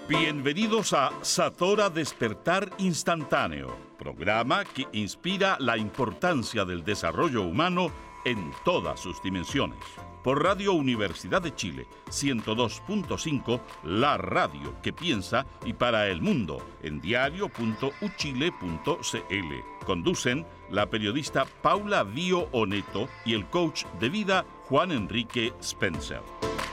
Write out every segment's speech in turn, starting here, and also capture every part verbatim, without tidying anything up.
Bienvenidos a Satora Despertar Instantáneo, programa que inspira la importancia del desarrollo humano en todas sus dimensiones. Por Radio Universidad de Chile, ciento dos punto cinco, la radio que piensa y para el mundo, en diario punto u chile punto c l. Conducen la periodista Paula Vío Oneto y el coach de vida Juan Enrique Spencer.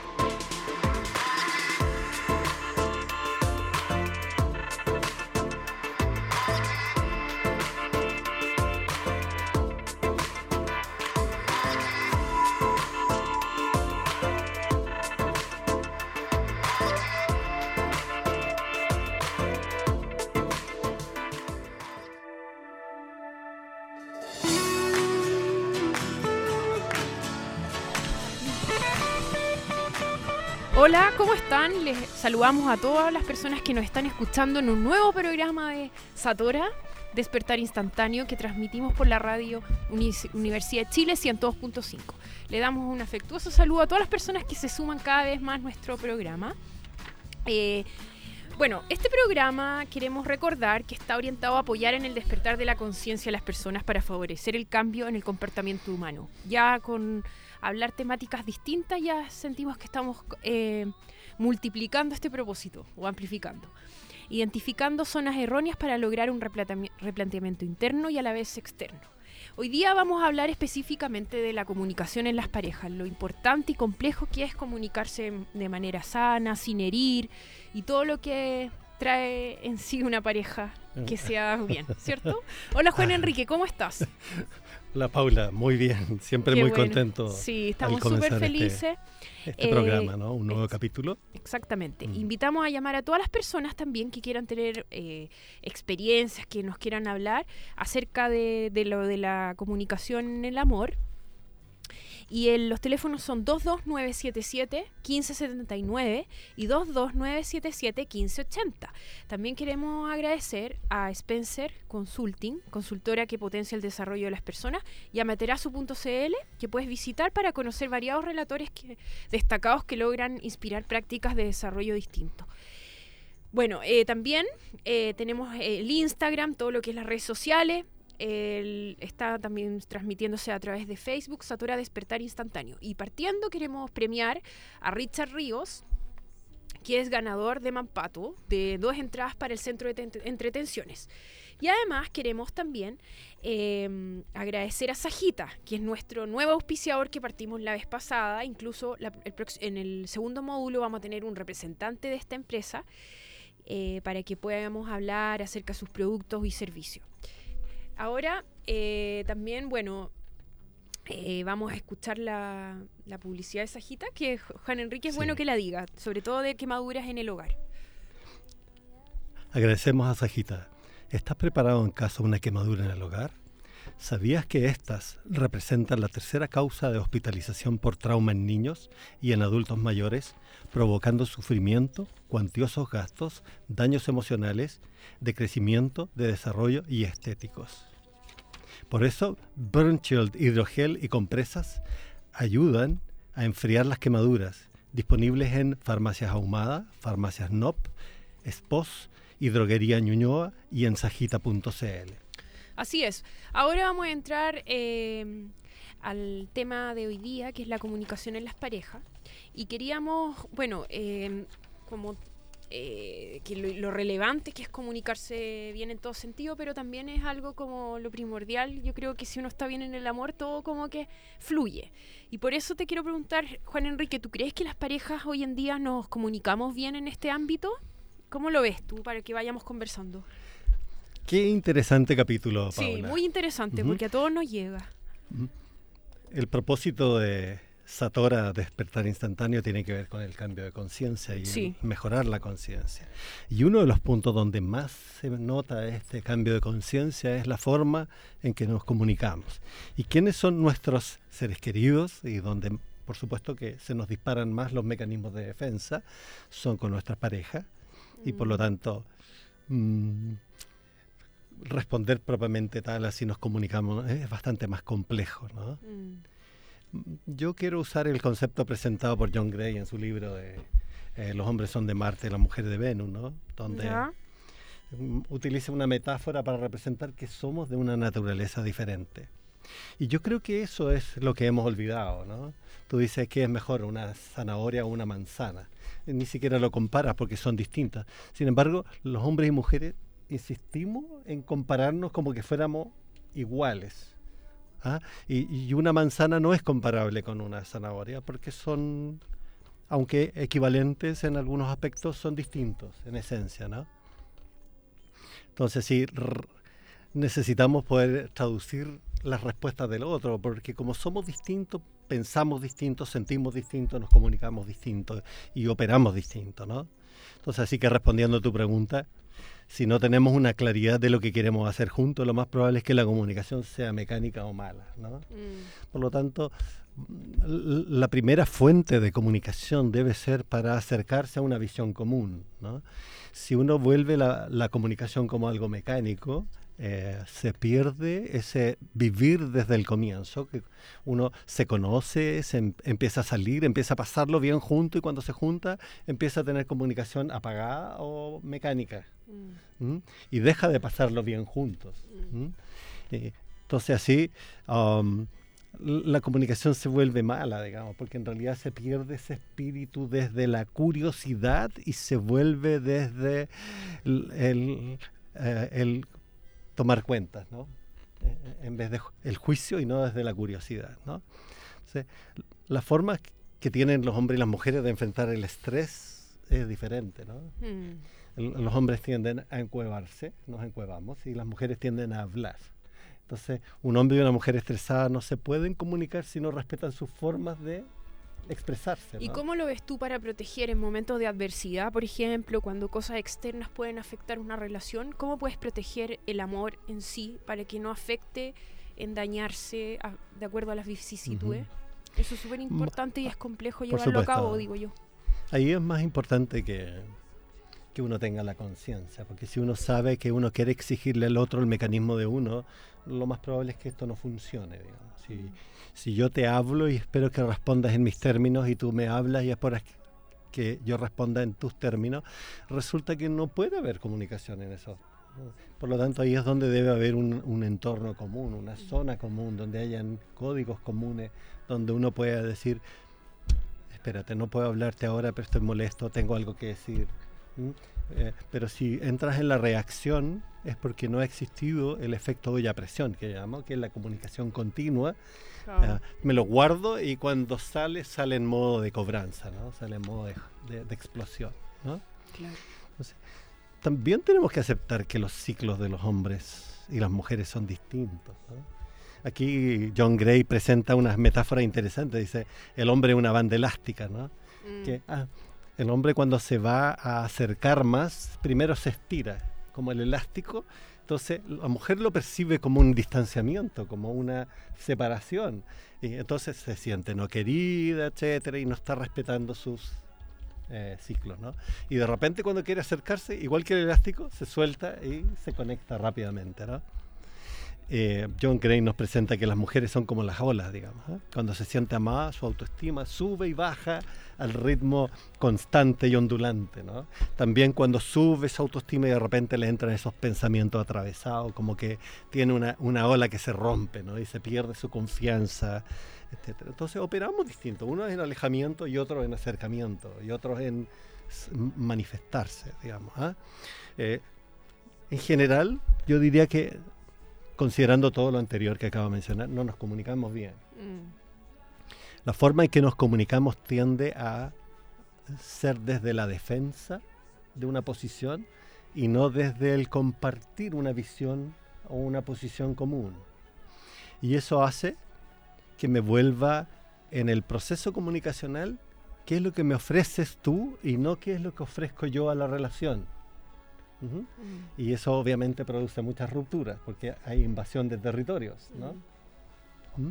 Hola, ¿cómo están? Les saludamos a todas las personas que nos están escuchando en un nuevo programa de Satora, Despertar Instantáneo, que transmitimos por la radio Uni- Universidad de Chile ciento dos punto cinco. Le damos un afectuoso saludo a todas las personas que se suman cada vez más a nuestro programa. Eh, bueno, este programa queremos recordar que está orientado a apoyar en el despertar de la conciencia de las personas para favorecer el cambio en el comportamiento humano. Ya con hablar temáticas distintas ya sentimos que estamos eh, multiplicando este propósito o amplificando, identificando zonas erróneas para lograr un replante- replanteamiento interno y a la vez externo. Hoy día vamos a hablar específicamente de la comunicación en las parejas, lo importante y complejo que es comunicarse de manera sana, sin herir y todo lo que trae en sí una pareja que sea bien, ¿cierto? Hola Juan Enrique, ¿cómo estás? Hola Paula, muy bien, siempre Qué muy bueno. contento. Sí, estamos súper súper felices. Este, este Eh, programa, ¿no? Un nuevo ex- capítulo. Exactamente. Mm. Invitamos a llamar a todas las personas también que quieran tener eh, experiencias, que nos quieran hablar acerca de, de lo de la comunicación en el amor. Y el, los teléfonos son dos dos nueve siete siete, uno cinco siete nueve y dos dos nueve siete siete, uno cinco ocho cero. También queremos agradecer a Spencer Consulting, consultora que potencia el desarrollo de las personas, y a materazo punto c l, que puedes visitar para conocer variados relatores que, destacados que logran inspirar prácticas de desarrollo distinto. Bueno, eh, también eh, tenemos el Instagram, todo lo que es las redes sociales. El, está también transmitiéndose a través de Facebook, Satora Despertar Instantáneo. Y partiendo queremos premiar a Richard Ríos, que es ganador de Mampato, de dos entradas para el Centro de Ten- Entretenciones. Y además queremos también eh, agradecer a Sajita, que es nuestro nuevo auspiciador que partimos la vez pasada. Incluso la, el prox- en el segundo módulo vamos a tener un representante de esta empresa eh, para que podamos hablar acerca de sus productos y servicios. Ahora, eh, también, bueno, eh, vamos a escuchar la, la publicidad de Sajita, que Juan Enrique es Sí. bueno que la diga, sobre todo de quemaduras en el hogar. Agradecemos a Sajita. ¿Estás preparado en caso de una quemadura en el hogar? ¿Sabías que estas representan la tercera causa de hospitalización por trauma en niños y en adultos mayores, provocando sufrimiento, cuantiosos gastos, daños emocionales, decrecimiento de desarrollo y estéticos? Por eso, Burn Shield hidrogel y compresas ayudan a enfriar las quemaduras, disponibles en Farmacias Ahumada, Farmacias N O P, S P O S y Droguería Ñuñoa y en sajita punto c l. Así es. Ahora vamos a entrar eh, al tema de hoy día, que es la comunicación en las parejas. Y queríamos, bueno, eh, como eh, que lo, lo relevante que es comunicarse bien en todo sentido, pero también es algo como lo primordial. Yo creo que si uno está bien en el amor, todo como que fluye. Y por eso te quiero preguntar, Juan Enrique, ¿tú crees que las parejas hoy en día nos comunicamos bien en este ámbito? ¿Cómo lo ves tú, para que vayamos conversando? Qué interesante capítulo, Paula. Sí, muy interesante, Ujú. porque a todos nos llega. El propósito de Satora Despertar Instantáneo tiene que ver con el cambio de conciencia y Sí. mejorar la conciencia. Y uno de los puntos donde más se nota este cambio de conciencia es la forma en que nos comunicamos. ¿Y quiénes son nuestros seres queridos? Y donde, por supuesto, que se nos disparan más los mecanismos de defensa, son con nuestras parejas. Y por lo tanto, mmm, responder propiamente tal así nos comunicamos es bastante más complejo, ¿no? Mm. Yo quiero usar el concepto presentado por John Gray en su libro de eh, los hombres son de Marte, las mujeres de Venus, ¿no? Donde ¿Ya? um, utiliza una metáfora para representar que somos de una naturaleza diferente. Y yo creo que eso es lo que hemos olvidado, ¿no? Tú dices que es mejor una zanahoria o una manzana. Ni siquiera lo comparas porque son distintas. Sin embargo, los hombres y mujeres insistimos en compararnos como que fuéramos iguales. ¿Ah? Y, y una manzana no es comparable con una zanahoria porque son, aunque equivalentes en algunos aspectos, son distintos en esencia, ¿no? Entonces sí, r- necesitamos poder traducir las respuestas del otro, porque como somos distintos, pensamos distintos, sentimos distintos, nos comunicamos distintos y operamos distintos, ¿no? Entonces, así que respondiendo a tu pregunta, si no tenemos una claridad de lo que queremos hacer juntos, lo más probable es que la comunicación sea mecánica o mala, ¿no? Mm. Por lo tanto, l- la primera fuente de comunicación debe ser para acercarse a una visión común, ¿no? Si uno vuelve la, la comunicación como algo mecánico, eh, se pierde ese vivir desde el comienzo, que uno se conoce, se em- empieza a salir, empieza a pasarlo bien junto y cuando se junta empieza a tener comunicación apagada o mecánica. Mm. ¿Mm? Y deja de pasarlo bien juntos. Mm. ¿Mm? Eh, entonces así um, l- la comunicación se vuelve mala, digamos, porque en realidad se pierde ese espíritu desde la curiosidad y se vuelve desde el, el, eh, el tomar cuentas, ¿no? Eh, en vez de ju- el juicio y no desde la curiosidad, ¿no? Entonces, la forma que tienen los hombres y las mujeres de enfrentar el estrés es diferente, ¿no? Mm. El- Los hombres tienden a encuevarse, nos encuevamos, y las mujeres tienden a hablar. Entonces, un hombre y una mujer estresada no se pueden comunicar si no respetan sus formas de expresarse, ¿Y ¿no? cómo lo ves tú para proteger en momentos de adversidad, por ejemplo, cuando cosas externas pueden afectar una relación? ¿Cómo puedes proteger el amor en sí para que no afecte en dañarse a- de acuerdo a las vicisitudes? Ujú. Eso es súper importante y es complejo Por llevarlo a cabo, supuesto. digo yo. Ahí es más importante que, que uno tenga la conciencia, porque si uno sabe que uno quiere exigirle al otro el mecanismo de uno, lo más probable es que esto no funcione, digamos. Si, si yo te hablo y espero que respondas en mis términos y tú me hablas y esperas que, que yo responda en tus términos, resulta que no puede haber comunicación en eso. ¿No? Por lo tanto, ahí es donde debe haber un, un entorno común, una zona común, donde hayan códigos comunes, donde uno pueda decir, espérate, no puedo hablarte ahora, pero estoy molesto, tengo algo que decir. ¿Mm? Eh, pero si entras en la reacción es porque no ha existido el efecto olla a presión, que llamo, que es la comunicación continua. Claro. Eh, me lo guardo y cuando sale, sale en modo de cobranza, ¿no? Sale en modo de, de- de explosión, ¿no? Claro. Entonces, también tenemos que aceptar que los ciclos de los hombres y las mujeres son distintos, ¿no? Aquí John Gray presenta unas metáforas interesantes. Dice, el hombre es una banda elástica, ¿no? Mm. Que ah, el hombre cuando se va a acercar más, primero se estira, como el elástico. Entonces la mujer lo percibe como un distanciamiento, como una separación. Y entonces se siente no querida, etcétera, y no está respetando sus eh, ciclos, ¿no? Y de repente cuando quiere acercarse, igual que el elástico, se suelta y se conecta rápidamente, ¿no? Eh, John Gray nos presenta que las mujeres son como las olas, digamos, ¿eh? Cuando se siente amada, su autoestima sube y baja al ritmo constante y ondulante, ¿no? También cuando sube su autoestima y de repente le entran esos pensamientos atravesados, como que tiene una, una ola que se rompe, ¿no? Y se pierde su confianza, etcétera. Entonces operamos distinto, uno es en alejamiento y otro en acercamiento y otro en s- manifestarse, digamos, ¿eh? Eh, en general, yo diría que considerando todo lo anterior que acabo de mencionar, no nos comunicamos bien. Mm. La forma en que nos comunicamos tiende a ser desde la defensa de una posición y no desde el compartir una visión o una posición común. Y eso hace que me vuelva en el proceso comunicacional qué es lo que me ofreces tú y no qué es lo que ofrezco yo a la relación. Ujú. Mm. Y eso obviamente produce muchas rupturas porque hay invasión de territorios, ¿no? Mm. ¿Mm?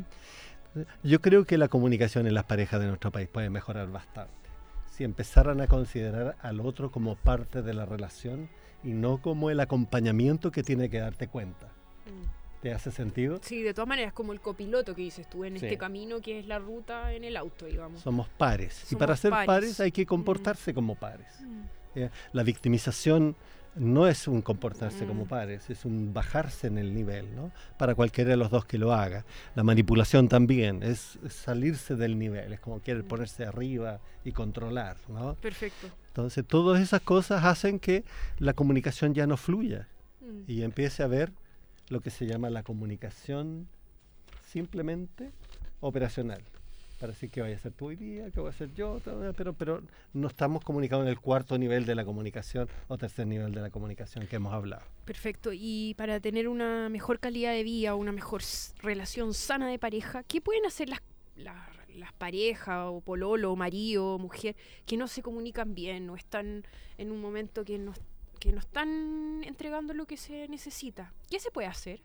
Yo creo que la comunicación en las parejas de nuestro país puede mejorar bastante. Si empezaran a considerar al otro como parte de la relación y no como el acompañamiento que tiene que darte cuenta. Mm. ¿Te hace sentido? Sí, de todas maneras, como el copiloto que dices tú, en Sí. este camino que es la ruta en el auto, digamos. Somos pares. y Somos para ser pares. pares hay que comportarse mm. como pares. Mm. ¿Ya? La victimización no es un comportarse Mm. como pares, es un bajarse en el nivel, ¿no? Para cualquiera de los dos que lo haga. La manipulación también es, es salirse del nivel, es como querer Mm. ponerse arriba y controlar, ¿no? Perfecto. Entonces, todas esas cosas hacen que la comunicación ya no fluya Mm. y empiece a haber lo que se llama la comunicación simplemente operacional. Para decir qué vaya a ser tú hoy día, qué voy a hacer yo, pero, pero no estamos comunicados en el cuarto nivel de la comunicación o tercer nivel de la comunicación que hemos hablado. Perfecto. Y para tener una mejor calidad de vida, una mejor s- relación sana de pareja, ¿qué pueden hacer las, las, las parejas, o pololo, o marido, o mujer, que no se comunican bien o están en un momento que no, que no están entregando lo que se necesita? ¿Qué se puede hacer?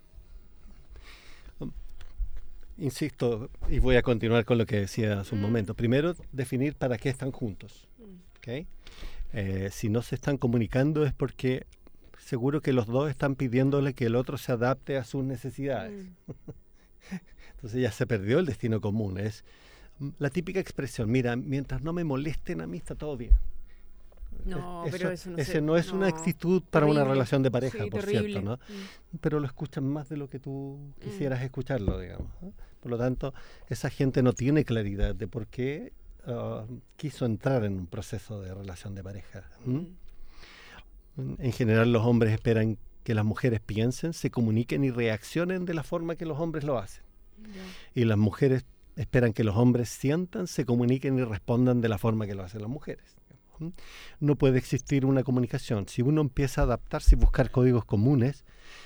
Insisto, y voy a continuar con lo que decía hace un Mm. momento. Primero, definir para qué están juntos. Mm. ¿Okay? Eh, si no se están comunicando es porque seguro que los dos están pidiéndole que el otro se adapte a sus necesidades. Mm. Entonces ya se perdió el destino común. Es mm, la típica expresión, mira, mientras no me molesten a mí está todo bien. No, Eso- pero eso no ese se- no es una no. actitud para una Terrible. relación de pareja, Sí, por terrible. cierto, ¿no? Mm. Pero lo escuchan más de lo que tú Mm. quisieras escucharlo, digamos, ¿no? Por lo tanto, esa gente no tiene claridad de por qué uh, quiso entrar en un proceso de relación de pareja. ¿m? Mm. En general, los hombres esperan que las mujeres piensen, se comuniquen y reaccionen de la forma que los hombres lo hacen. Ya. Y las mujeres esperan que los hombres sientan, se comuniquen y respondan de la forma que lo hacen las mujeres. ¿m? No puede existir una comunicación. Si uno empieza a adaptarse y buscar códigos comunes,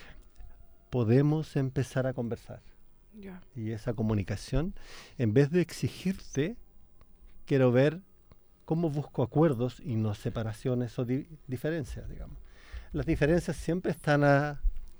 podemos empezar a conversar. Ya. Y esa comunicación, en vez de exigirte, quiero ver cómo busco acuerdos y no separaciones o di- diferencias, digamos. Las diferencias siempre están a,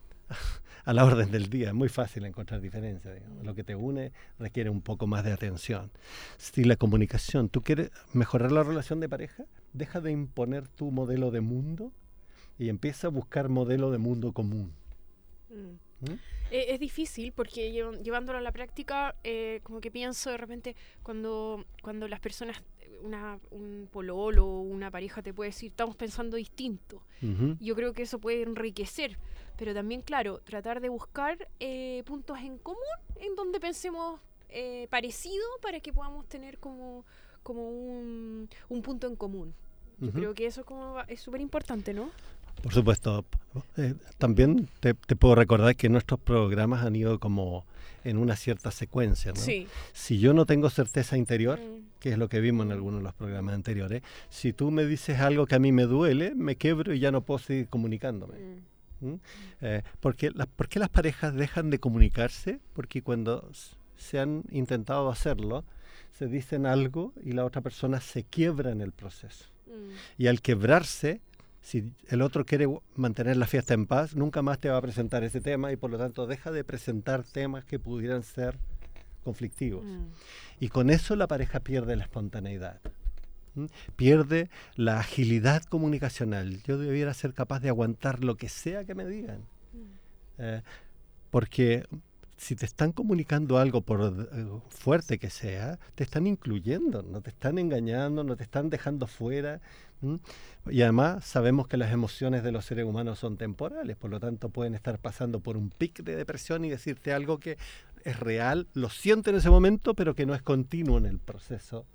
a la orden del día. Es muy fácil encontrar diferencias, digamos. Lo que te une requiere un poco más de atención. Si la comunicación, tú quieres mejorar la relación de pareja, deja de imponer tu modelo de mundo y empieza a buscar modelo de mundo común. Mm. ¿Mm? Eh, es difícil porque llev- llevándolo a la práctica, eh, como que pienso de repente cuando, cuando las personas, una, un pololo o una pareja te puede decir, estamos pensando distinto. Ujú. Yo creo que eso puede enriquecer, pero también, claro, tratar de buscar eh, puntos en común en donde pensemos eh, parecido para que podamos tener como, como un, un punto en común. Yo Ujú. creo que eso como va- es súper importante, ¿no? Por supuesto. Eh, también te, te puedo recordar que nuestros programas han ido como en una cierta secuencia, ¿no? Sí. Si yo no tengo certeza interior, Mm. que es lo que vimos en algunos de los programas anteriores, si tú me dices algo que a mí me duele, me quebro y ya no puedo seguir comunicándome. Mm. ¿Mm? Eh, porque las, ¿Por qué las parejas dejan de comunicarse? Porque cuando s- se han intentado hacerlo, se dicen algo y la otra persona se quiebra en el proceso. Mm. Y al quebrarse, si el otro quiere gu- mantener la fiesta en paz, nunca más te va a presentar ese tema y por lo tanto deja de presentar temas que pudieran ser conflictivos. Mm. Y con eso la pareja pierde la espontaneidad. ¿m? Pierde la agilidad comunicacional. Yo debiera ser capaz de aguantar lo que sea que me digan. Mm. Eh, porque si te están comunicando algo, por eh, fuerte que sea, te están incluyendo, no te están engañando, no te están dejando fuera. ¿m? Y además sabemos que las emociones de los seres humanos son temporales, por lo tanto pueden estar pasando por un pic de depresión y decirte algo que es real, lo siente en ese momento, pero que no es continuo en el proceso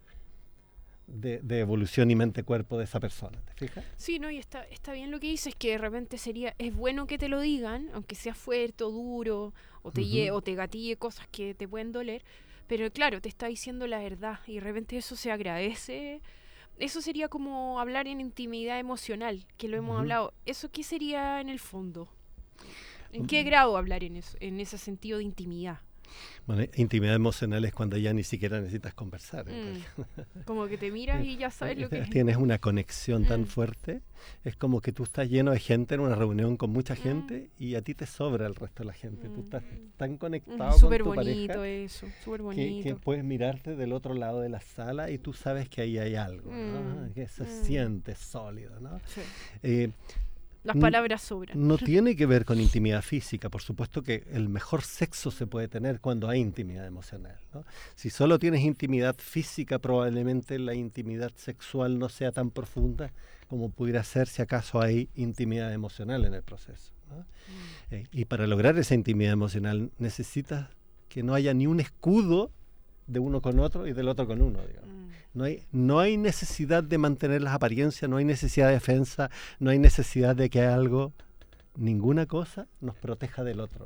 de, de evolución y mente-cuerpo de esa persona. ¿Te fijas? Sí, no, y está, está bien lo que dices, que de repente sería, es bueno que te lo digan, aunque sea fuerte o duro, o te, lle- Ujú. o te gatille cosas que te pueden doler, pero claro, te está diciendo la verdad, y de repente eso se agradece. Eso sería como hablar en intimidad emocional, que lo hemos Ujú. hablado. ¿Eso qué sería en el fondo? ¿En Mm. qué grado hablar en eso, en ese sentido de intimidad? Bueno, intimidad emocional es cuando ya ni siquiera necesitas conversar. en Mm. realidad. Como que te miras y ya sabes lo que es. Tienes una conexión tan Mm. fuerte, es como que tú estás lleno de gente en una reunión con mucha Mm. gente y a ti te sobra el resto de la gente. Tú estás Mm. tan Mm, conectado con Súper tu bonito pareja eso, súper que, bonito. que puedes mirarte del otro lado de la sala y tú sabes que ahí hay algo, ¿no? Mm, Que se mm. siente sólido, ¿no? Sí. Eh, Las palabras sobran. No tiene que ver con intimidad física. Por supuesto que el mejor sexo se puede tener cuando hay intimidad emocional, ¿no? Si solo tienes intimidad física, probablemente la intimidad sexual no sea tan profunda como pudiera ser si acaso hay intimidad emocional en el proceso, ¿no? Mm. Eh, y para lograr esa intimidad emocional necesitas que no haya ni un escudo de uno con otro y del otro con uno, digamos. Mm. No hay, no hay necesidad de mantener las apariencias, no hay necesidad de defensa, no hay necesidad de que algo, ninguna cosa nos proteja del otro.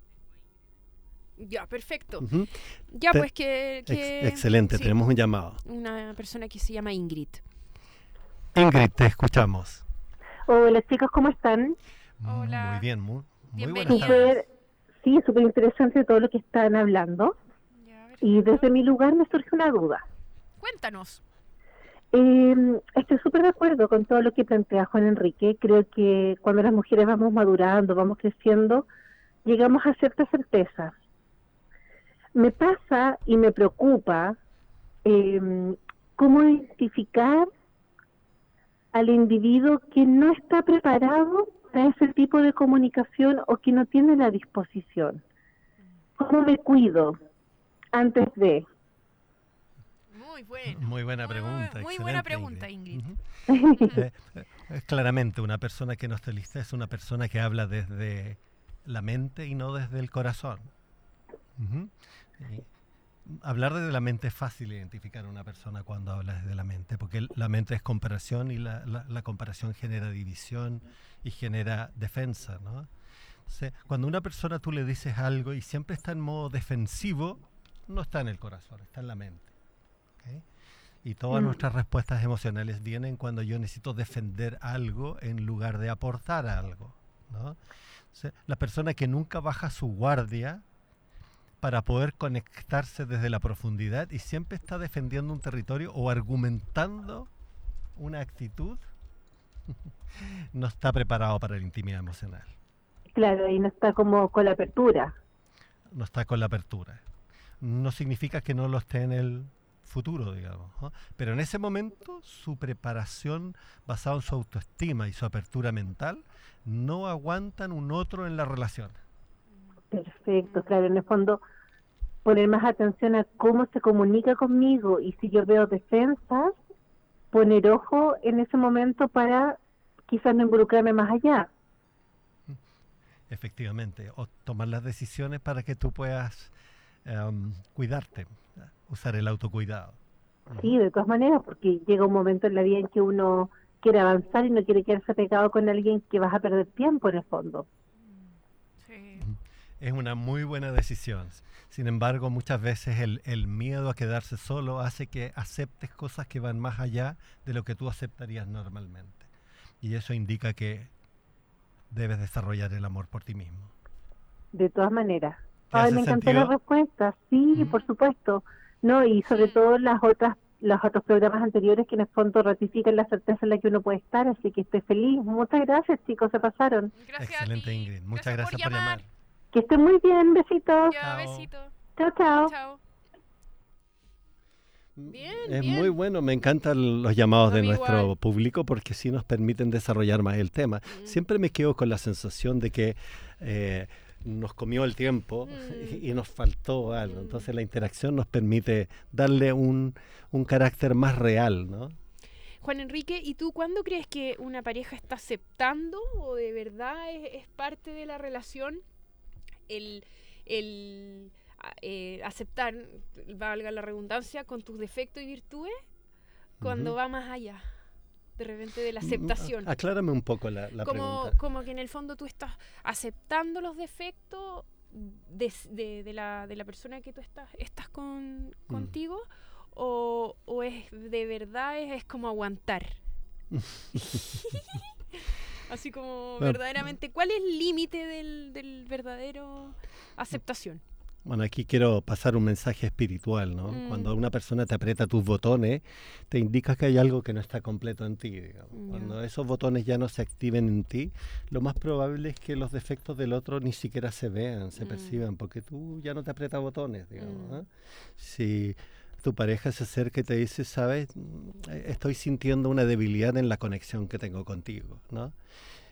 Ya, perfecto. Uh-huh. Ya, Te, pues que... que ex, excelente, sí. Tenemos un llamado. Una persona que se llama Ingrid. Ingrid, te escuchamos. Hola chicos, ¿cómo están? Hola. Muy bien, muy, muy buenas tardes. Super, sí, súper interesante todo lo que están hablando. Ya, y desde mi lugar me surge una duda. Cuéntanos. Eh, estoy súper de acuerdo con todo lo que plantea Juan Enrique. Creo que cuando las mujeres vamos madurando, vamos creciendo, llegamos a ciertas certezas. Me pasa y me preocupa eh, cómo identificar al individuo que no está preparado para ese tipo de comunicación o que no tiene la disposición. ¿Cómo me cuido antes de...? Muy bueno. Muy buena pregunta. Muy, muy buena pregunta, Ingrid. Ingrid. Uh-huh. eh, eh, claramente, una persona que no esté lista es una persona que habla desde la mente y no desde el corazón. Uh-huh. Y hablar desde la mente es fácil identificar a una persona cuando habla desde la mente, porque el, la mente es comparación y la, la, la comparación genera división y genera defensa, ¿no? O sea, cuando a una persona tú le dices algo y siempre está en modo defensivo, no está en el corazón, está en la mente. ¿Okay? Y todas mm. nuestras respuestas emocionales vienen cuando yo necesito defender algo en lugar de aportar algo, ¿no? O sea, la persona que nunca baja su guardia para poder conectarse desde la profundidad y siempre está defendiendo un territorio o argumentando una actitud, no está preparado para la intimidad emocional. Claro, y no está como con la apertura. No está con la apertura. No significa que no lo esté en el futuro, digamos, ¿no? Pero en ese momento su preparación basada en su autoestima y su apertura mental no aguantan un otro en la relación. Perfecto, claro, en el fondo poner más atención a cómo se comunica conmigo y si yo veo defensas, poner ojo en ese momento para quizás no involucrarme más allá. Efectivamente, o tomar las decisiones para que tú puedas um, cuidarte, usar el autocuidado. Sí, de todas maneras, porque llega un momento en la vida en que uno quiere avanzar y no quiere quedarse pegado con alguien que vas a perder tiempo en el fondo. Sí. Es una muy buena decisión. Sin embargo, muchas veces el, el miedo a quedarse solo hace que aceptes cosas que van más allá de lo que tú aceptarías normalmente. Y eso indica que debes desarrollar el amor por ti mismo. De todas maneras. Ay, me encantó sentido? la respuesta. Sí, ¿Mm? Por supuesto. No, y sobre todo las otras, los otros programas anteriores que en el fondo ratifican la certeza en la que uno puede estar, así que estoy feliz. Muchas gracias, chicos, se pasaron. Gracias. Excelente, Ingrid. Muchas gracias, gracias por, por llamar. Que estén muy bien, besitos. Ya, besito. Chao, chao. Chao. Bien, es bien. muy bueno, me encantan los llamados de nuestro igual. público porque sí nos permiten desarrollar más el tema. Mm. Siempre me quedo con la sensación de que eh, nos comió el tiempo mm. y, y nos faltó algo. Mm. Entonces la interacción nos permite darle un, un carácter más real, ¿no? Juan Enrique, ¿y tú cuándo crees que una pareja está aceptando o de verdad es, es parte de la relación el... el Eh, aceptar, valga la redundancia, con tus defectos y virtudes cuando uh-huh. va más allá de repente de la aceptación? Aclárame un poco la, la como, pregunta. Como que en el fondo tú estás aceptando los defectos de, de, de, la, de la persona que tú estás, estás con, mm. contigo o, o es de verdad es, es como aguantar. Así como verdaderamente, ¿cuál es el límite del, del verdadero aceptación? Bueno, aquí quiero pasar un mensaje espiritual, ¿no? Mm. Cuando una persona te aprieta tus botones, te indica que hay algo que no está completo en ti, digamos. Yeah. Cuando esos botones ya no se activen en ti, lo más probable es que los defectos del otro ni siquiera se vean, se mm. perciban, porque tú ya no te aprietas botones, digamos, mm. ¿eh? Si tu pareja se acerca y te dice, sabes, estoy sintiendo una debilidad en la conexión que tengo contigo, ¿no?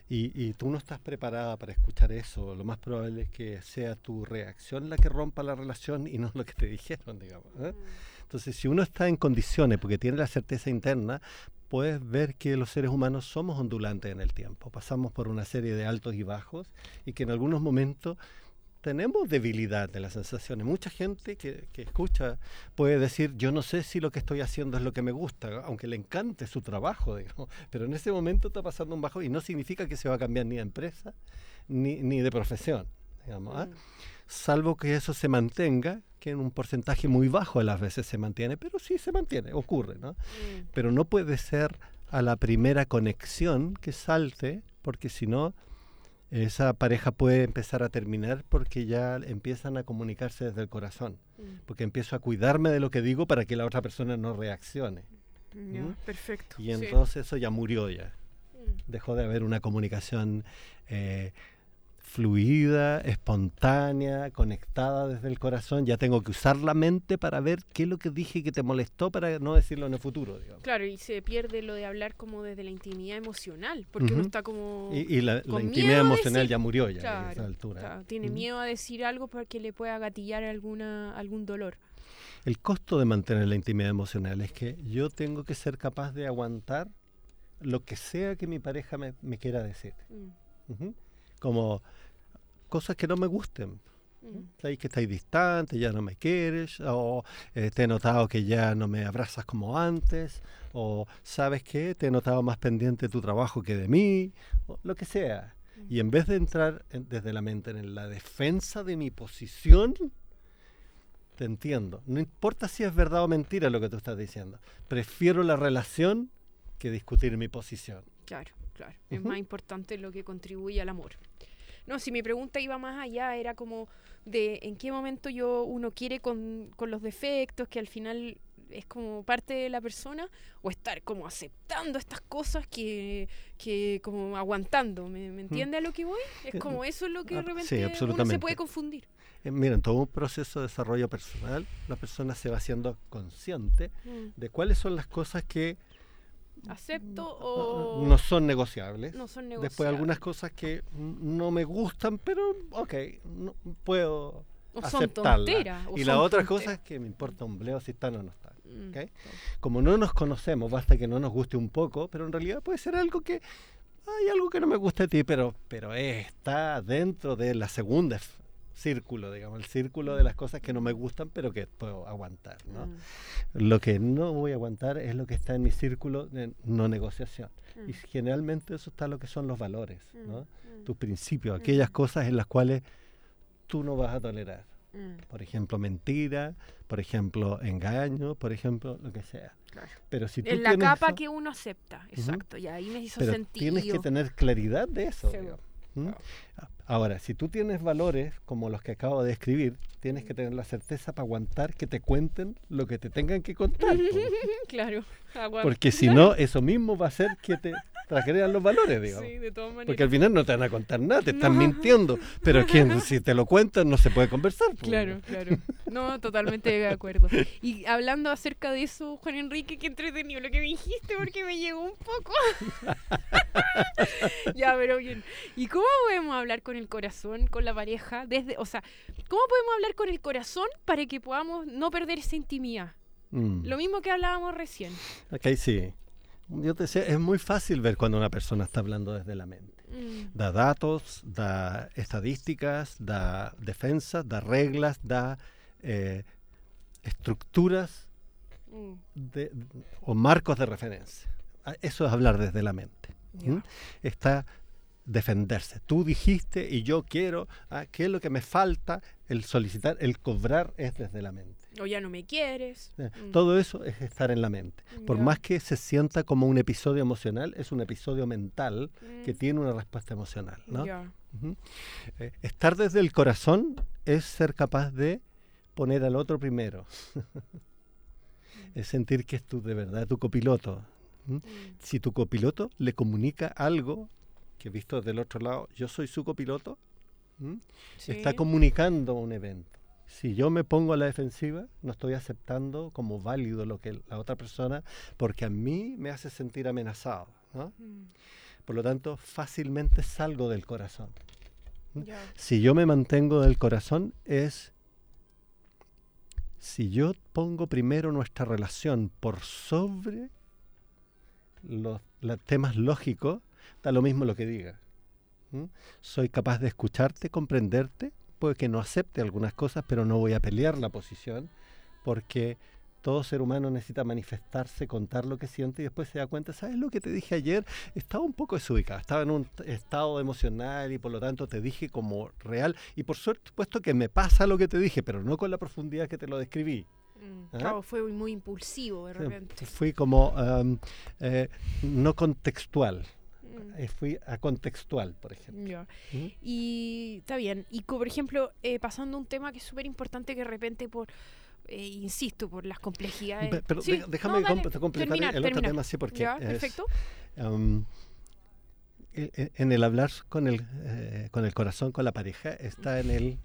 y, y tú no estás preparada para escuchar eso, lo más probable es que sea tu reacción la que rompa la relación y no lo que te dijeron, digamos. ¿eh? Entonces, si uno está en condiciones, porque tiene la certeza interna, puedes ver que los seres humanos somos ondulantes en el tiempo. Pasamos por una serie de altos y bajos y que en algunos momentos tenemos debilidad de las sensaciones. Mucha gente que, que escucha puede decir, yo no sé si lo que estoy haciendo es lo que me gusta, aunque le encante su trabajo, digamos, pero en ese momento está pasando un bajo y no significa que se va a cambiar ni de empresa ni, ni de profesión, digamos, ¿eh? Mm. Salvo que eso se mantenga, que en un porcentaje muy bajo a las veces se mantiene, pero sí se mantiene, ocurre, ¿no? Mm. Pero no puede ser a la primera conexión que salte, porque si no, esa pareja puede empezar a terminar porque ya empiezan a comunicarse desde el corazón, mm. porque empiezo a cuidarme de lo que digo para que la otra persona no reaccione. Ya, ¿Mm? Perfecto. Y entonces sí. Eso ya murió ya. Mm. Dejó de haber una comunicación eh, fluida, espontánea, conectada desde el corazón. Ya tengo que usar la mente para ver qué es lo que dije que te molestó para no decirlo en el futuro, digamos. Claro, y se pierde lo de hablar como desde la intimidad emocional, porque uh-huh. uno está como Y, y la, la intimidad emocional decir, ya murió ya claro, a esa altura. Claro, tiene uh-huh. miedo a decir algo porque le pueda gatillar alguna, algún dolor. El costo de mantener la intimidad emocional es que yo tengo que ser capaz de aguantar lo que sea que mi pareja me, me quiera decir. Mm. Uh-huh. Como cosas que no me gusten. Mm. Sabes que estáis distante, ya no me quieres, o eh, te he notado que ya no me abrazas como antes, o sabes que te he notado más pendiente de tu trabajo que de mí, o lo que sea. Mm. Y en vez de entrar en, desde la mente en la defensa de mi posición, te entiendo. No importa si es verdad o mentira lo que tú estás diciendo. Prefiero la relación que discutir mi posición. Claro, claro. Uh-huh. Es más importante lo que contribuye al amor. No, si mi pregunta iba más allá, era como de en qué momento yo uno quiere con, con los defectos, que al final es como parte de la persona, o estar como aceptando estas cosas que, que como aguantando. ¿Me, me entiende uh-huh. a lo que voy? Es como eso es lo que de repente sí, uno se puede confundir. Eh, mira, en todo un proceso de desarrollo personal, la persona se va haciendo consciente mm. de cuáles son las cosas que acepto o no son negociables. No son negociables. Después algunas cosas que no me gustan, pero ok, no, puedo o aceptarlas. Son tonteras, y la otra cosa es que me importa un bleo si están o no están. Mm, ¿okay? Como no nos conocemos, basta que no nos guste un poco, pero en realidad puede ser algo que hay algo que no me gusta de ti, pero, pero está dentro de la segunda f- círculo, digamos, el círculo de las cosas que no me gustan, pero que puedo aguantar, ¿no? Mm. Lo que no voy a aguantar es lo que está en mi círculo de no negociación. Mm. Y generalmente eso está lo que son los valores, ¿no? Mm. Tus principios, aquellas mm. cosas en las cuales tú no vas a tolerar. Mm. Por ejemplo, mentira, por ejemplo, engaño, por ejemplo, lo que sea. Claro. Pero si tú en la tienes capa eso, que uno acepta, exacto, uh-huh. y ahí me hizo pero sentido. Tienes que tener claridad de eso. Sí. ¿Mm? Ahora, si tú tienes valores como los que acabo de describir, tienes que tener la certeza para aguantar que te cuenten lo que te tengan que contar. Claro. Aguanta. Porque si no, eso mismo va a hacer que te transgredan los valores, digamos. Sí, de todas maneras. Porque al final no te van a contar nada, te están no. mintiendo. Pero que si te lo cuentan no se puede conversar. Pues. Claro, claro. No, totalmente de acuerdo. Y hablando acerca de eso, Juan Enrique, qué entretenido lo que me dijiste porque me llegó un poco. Ya, pero bien. ¿Y cómo podemos hablar con el corazón, con la pareja? Desde, o sea, ¿cómo podemos hablar con el corazón para que podamos no perder esa intimidad? Mm. Lo mismo que hablábamos recién. Ok, sí. Yo te decía, es muy fácil ver cuando una persona está hablando desde la mente. Mm. Da datos, da estadísticas, da defensas, da reglas, da eh, estructuras mm. de, o marcos de referencia. Eso es hablar desde la mente. Yeah. ¿Mm? Está defenderse. Tú dijiste y yo quiero, ah, ¿qué es lo que me falta? El solicitar, el cobrar es desde la mente. O ya no me quieres. Eh, mm. Todo eso es estar en la mente. Por yeah. más que se sienta como un episodio emocional, es un episodio mental mm. que tiene una respuesta emocional, ¿no? Yeah. Uh-huh. Eh, estar desde el corazón es ser capaz de poner al otro primero. Es sentir que es tu, de verdad tu copiloto. ¿Mm? Mm. Si tu copiloto le comunica algo que visto del otro lado, yo soy su copiloto, sí. está comunicando un evento. Si yo me pongo a la defensiva, no estoy aceptando como válido lo que la otra persona, porque a mí me hace sentir amenazado, ¿no? Mm. Por lo tanto, fácilmente salgo del corazón. Ya. Si yo me mantengo del corazón es... Si yo pongo primero nuestra relación por sobre los, los temas lógicos, da lo mismo lo que diga. ¿Mm? Soy capaz de escucharte, comprenderte, puede que no acepte algunas cosas, pero no voy a pelear la posición, porque todo ser humano necesita manifestarse, contar lo que siente y después se da cuenta, ¿sabes lo que te dije ayer? Estaba un poco desubicado, estaba en un estado emocional y por lo tanto te dije como real y por supuesto que me pasa lo que te dije, pero no con la profundidad que te lo describí. Mm, ¿Ah? Claro, fue muy impulsivo de repente. Fui como um, eh, no contextual. Mm. Eh, fui acontextual, por ejemplo. Ya. ¿Mm? Y está bien. Y co- por ejemplo, eh, pasando a un tema que es súper importante que de repente por, eh, insisto, por las complejidades. Pe- Pero Sí, de- déjame no, dale, com- completar terminar, el terminar. otro tema, sí, porque Ya, es, perfecto. um, e- e- en el hablar con el, eh, con el corazón, con la pareja, está en el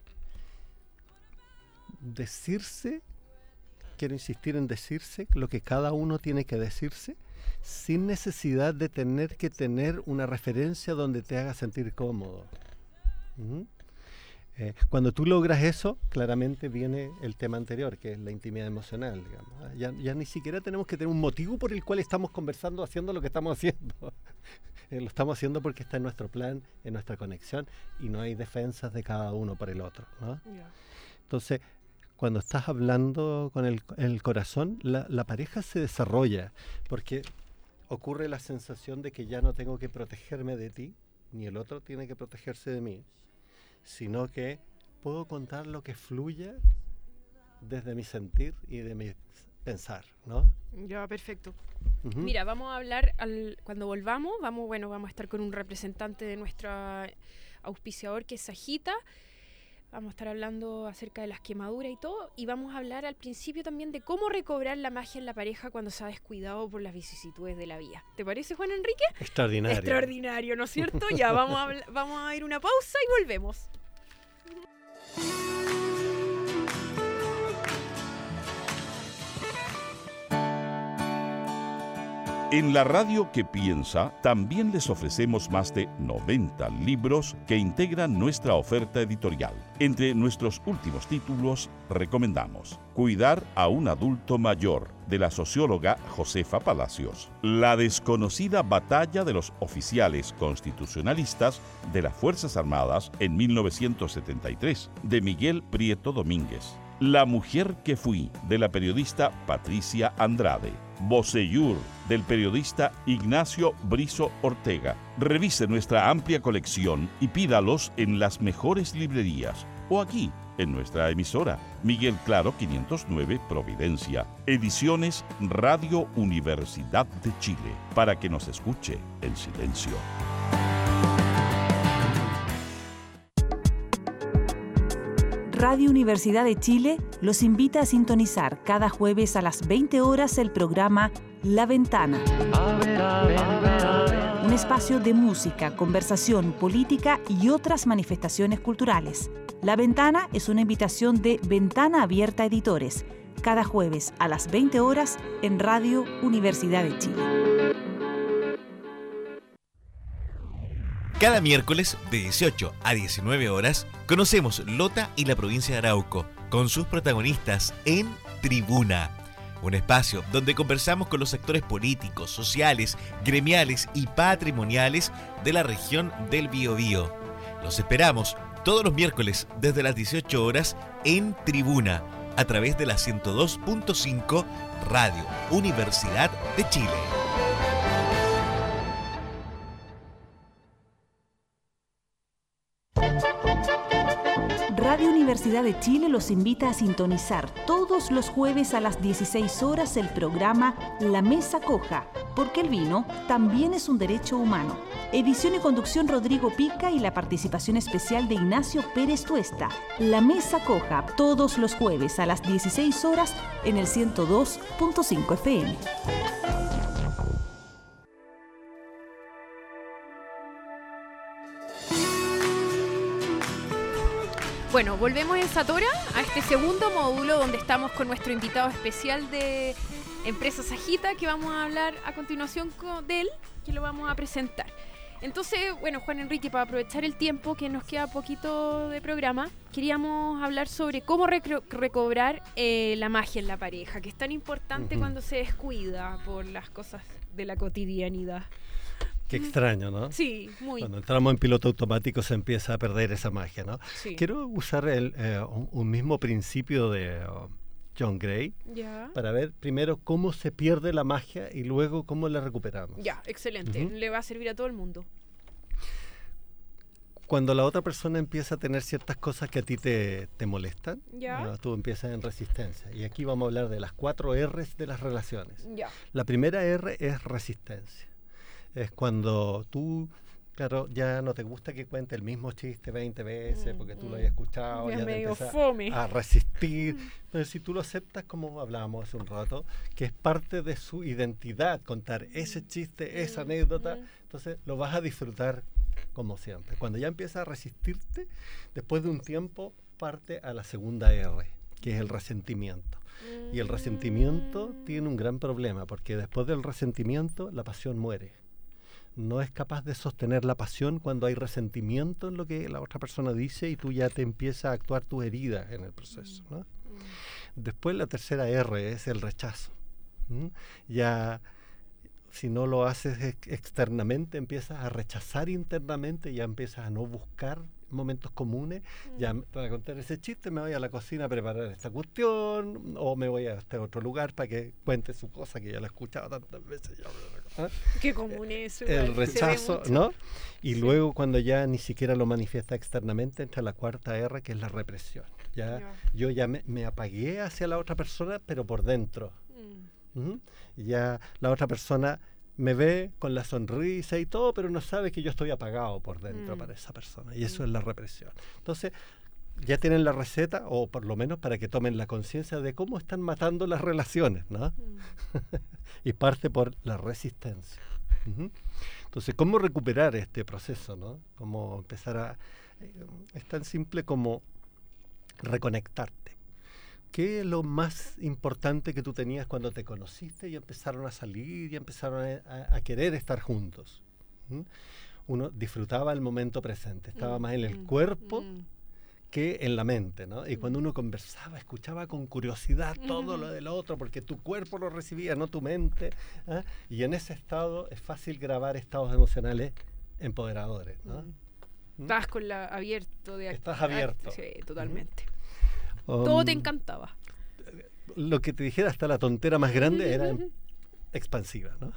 decirse, quiero insistir en decirse lo que cada uno tiene que decirse, sin necesidad de tener que tener una referencia donde te haga sentir cómodo. ¿Mm? Eh, cuando tú logras eso, claramente viene el tema anterior, que es la intimidad emocional, digamos. ¿ah? Ya, ya ni siquiera tenemos que tener un motivo por el cual estamos conversando, haciendo lo que estamos haciendo. Eh, lo estamos haciendo porque está en nuestro plan, en nuestra conexión, y no hay defensas de cada uno por el otro, ¿no? Ya. Entonces, cuando estás hablando con el, el corazón, la, la pareja se desarrolla, porque ocurre la sensación de que ya no tengo que protegerme de ti, ni el otro tiene que protegerse de mí, sino que puedo contar lo que fluya desde mi sentir y de mi pensar, ¿no? Ya, perfecto. Ujú. Mira, vamos a hablar al, cuando volvamos, vamos, bueno, vamos a estar con un representante de nuestro auspiciador que es Sajita. Vamos a estar hablando acerca de las quemaduras y todo, y vamos a hablar al principio también de cómo recobrar la magia en la pareja cuando se ha descuidado por las vicisitudes de la vida. ¿Te parece, Juan Enrique? Extraordinario. Extraordinario, ¿no es cierto? Ya, vamos a, habl- vamos a ir una pausa y volvemos. En la radio que piensa, también les ofrecemos más de noventa libros que integran nuestra oferta editorial. Entre nuestros últimos títulos, recomendamos Cuidar a un adulto mayor, de la socióloga Josefa Palacios. La desconocida batalla de los oficiales constitucionalistas de las Fuerzas Armadas en mil novecientos setenta y tres, de Miguel Prieto Domínguez. La mujer que fui, de la periodista Patricia Andrade. Bocellur, del periodista Ignacio Brizo Ortega. Revise nuestra amplia colección y pídalos en las mejores librerías o aquí, en nuestra emisora, Miguel Claro quinientos nueve, Providencia. Ediciones Radio Universidad de Chile, para que nos escuche en silencio. Radio Universidad de Chile los invita a sintonizar cada jueves a las veinte horas el programa La Ventana. Un espacio de música, conversación, política y otras manifestaciones culturales. La Ventana es una invitación de Ventana Abierta Editores, cada jueves a las veinte horas en Radio Universidad de Chile. Cada miércoles de dieciocho a diecinueve horas conocemos Lota y la provincia de Arauco con sus protagonistas en Tribuna, un espacio donde conversamos con los sectores políticos, sociales, gremiales y patrimoniales de la región del Biobío. Los esperamos todos los miércoles desde las dieciocho horas en Tribuna a través de la ciento dos punto cinco Radio Universidad de Chile. Radio Universidad de Chile los invita a sintonizar todos los jueves a las dieciséis horas el programa La Mesa Coja, porque el vino también es un derecho humano. Edición y conducción Rodrigo Pica y la participación especial de Ignacio Pérez Tuesta. La Mesa Coja, todos los jueves a las dieciséis horas en el ciento dos punto cinco F M. Bueno, volvemos en Satora a este segundo módulo donde estamos con nuestro invitado especial de Empresa Sajita, que vamos a hablar a continuación con, de él, que lo vamos a presentar. Entonces, bueno, Juan Enrique, para aprovechar el tiempo que nos queda poquito de programa, queríamos hablar sobre cómo recro- recobrar eh, la magia en la pareja, que es tan importante uh-huh. cuando se descuida por las cosas de la cotidianidad. Qué extraño, ¿no? Sí, muy. Cuando entramos en piloto automático se empieza a perder esa magia, ¿no? Sí. Quiero usar el, eh, un, un mismo principio de uh, John Gray ya. para ver primero cómo se pierde la magia y luego cómo la recuperamos. Ya, excelente. Uh-huh. Le va a servir a todo el mundo. Cuando la otra persona empieza a tener ciertas cosas que a ti te, te molestan, ya. ¿no? Tú empiezas en resistencia. Y aquí vamos a hablar de las cuatro R's de las relaciones. Ya. La primera R es resistencia. Es cuando tú, claro, ya no te gusta que cuente el mismo chiste veinte veces porque tú mm, lo hayas escuchado, ya, ya te empiezas fome. a resistir. Entonces, si tú lo aceptas, como hablábamos hace un rato, que es parte de su identidad contar ese chiste, esa anécdota, entonces lo vas a disfrutar como siempre. Cuando ya empiezas a resistirte, después de un tiempo parte a la segunda R, que es el resentimiento. Y el resentimiento tiene un gran problema, porque después del resentimiento la pasión muere. No es capaz de sostener la pasión cuando hay resentimiento en lo que la otra persona dice y tú ya te empiezas a actuar tus heridas en el proceso, ¿no? Después la tercera R es el rechazo. ¿Mm? Ya si no lo haces ex- externamente, empiezas a rechazar internamente, ya empiezas a no buscar momentos comunes. Mm. Ya para contar ese chiste me voy a la cocina a preparar esta cuestión, o me voy a este otro lugar para que cuente su cosa que ya la he escuchado tantas veces. ¿Ah? Qué común es. El rechazo, ¿no? Y sí. luego cuando ya ni siquiera lo manifiesta externamente, entra la cuarta R, que es la represión. Ya, yeah. Yo ya me, me apagué hacia la otra persona, pero por dentro. Mm. ¿Mm? Ya la otra persona me ve con la sonrisa y todo, pero no sabe que yo estoy apagado por dentro mm. para esa persona. Y eso mm. es la represión. Entonces, ya tienen la receta, o por lo menos para que tomen la conciencia de cómo están matando las relaciones, ¿no? Mm. Y parte por la resistencia. Uh-huh. Entonces, ¿cómo recuperar este proceso, no? Cómo empezar a... Eh, es tan simple como reconectarte. ¿Qué es lo más importante que tú tenías cuando te conociste y empezaron a salir y empezaron a, a, a querer estar juntos? ¿Mm? Uno disfrutaba el momento presente, estaba mm, más en el mm, cuerpo mm. que en la mente, ¿no? Y mm. cuando uno conversaba, escuchaba con curiosidad mm. todo lo del otro, porque tu cuerpo lo recibía, no tu mente. ¿eh? Y en ese estado es fácil grabar estados emocionales empoderadores, ¿no? Mm. ¿Mm? Estás con la abierto de Estás abierto. Ah, sí, totalmente. ¿Mm? Um, Todo te encantaba. Lo que te dijera hasta la tontera más grande era expansiva, ¿no?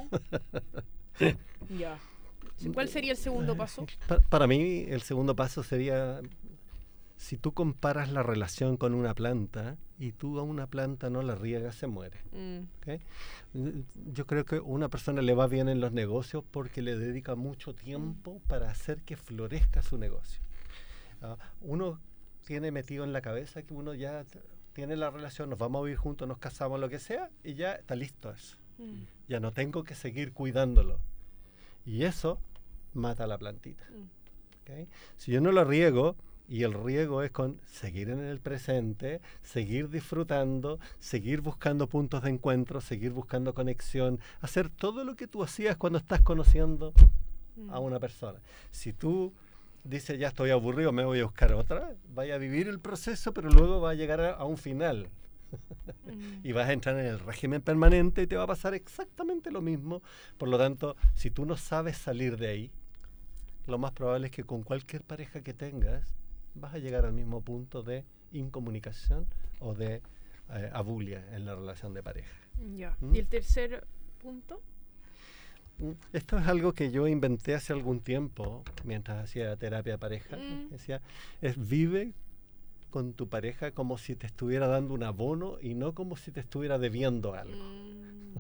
Ya. ¿Cuál sería el segundo paso? Para, para mí, el segundo paso sería, si tú comparas la relación con una planta y tú a una planta no la riegas, se muere. Mm. ¿Okay? Yo creo que a una persona le va bien en los negocios porque le dedica mucho tiempo mm. para hacer que florezca su negocio. Uh, uno tiene metido en la cabeza que uno ya t- tiene la relación, nos vamos a vivir juntos, nos casamos, lo que sea, y ya está listo eso. Mm. Ya no tengo que seguir cuidándolo. Y eso mata a la plantita. Mm. ¿Okay? Si yo no lo riego, y el riego es con seguir en el presente, seguir disfrutando, seguir buscando puntos de encuentro, seguir buscando conexión, hacer todo lo que tú hacías cuando estás conociendo mm. a una persona. Si tú dice, ya estoy aburrido, me voy a buscar otra, vaya a vivir el proceso, pero luego va a llegar a, a un final. Mm. Y vas a entrar en el régimen permanente y te va a pasar exactamente lo mismo. Por lo tanto, si tú no sabes salir de ahí, lo más probable es que con cualquier pareja que tengas, vas a llegar al mismo punto de incomunicación o de eh, abulia en la relación de pareja. Ya. ¿Mm? ¿Y el tercer punto? Esto es algo que yo inventé hace algún tiempo mientras hacía terapia de pareja. Mm. Decía, es vive con tu pareja como si te estuviera dando un abono y no como si te estuviera debiendo algo. Mm.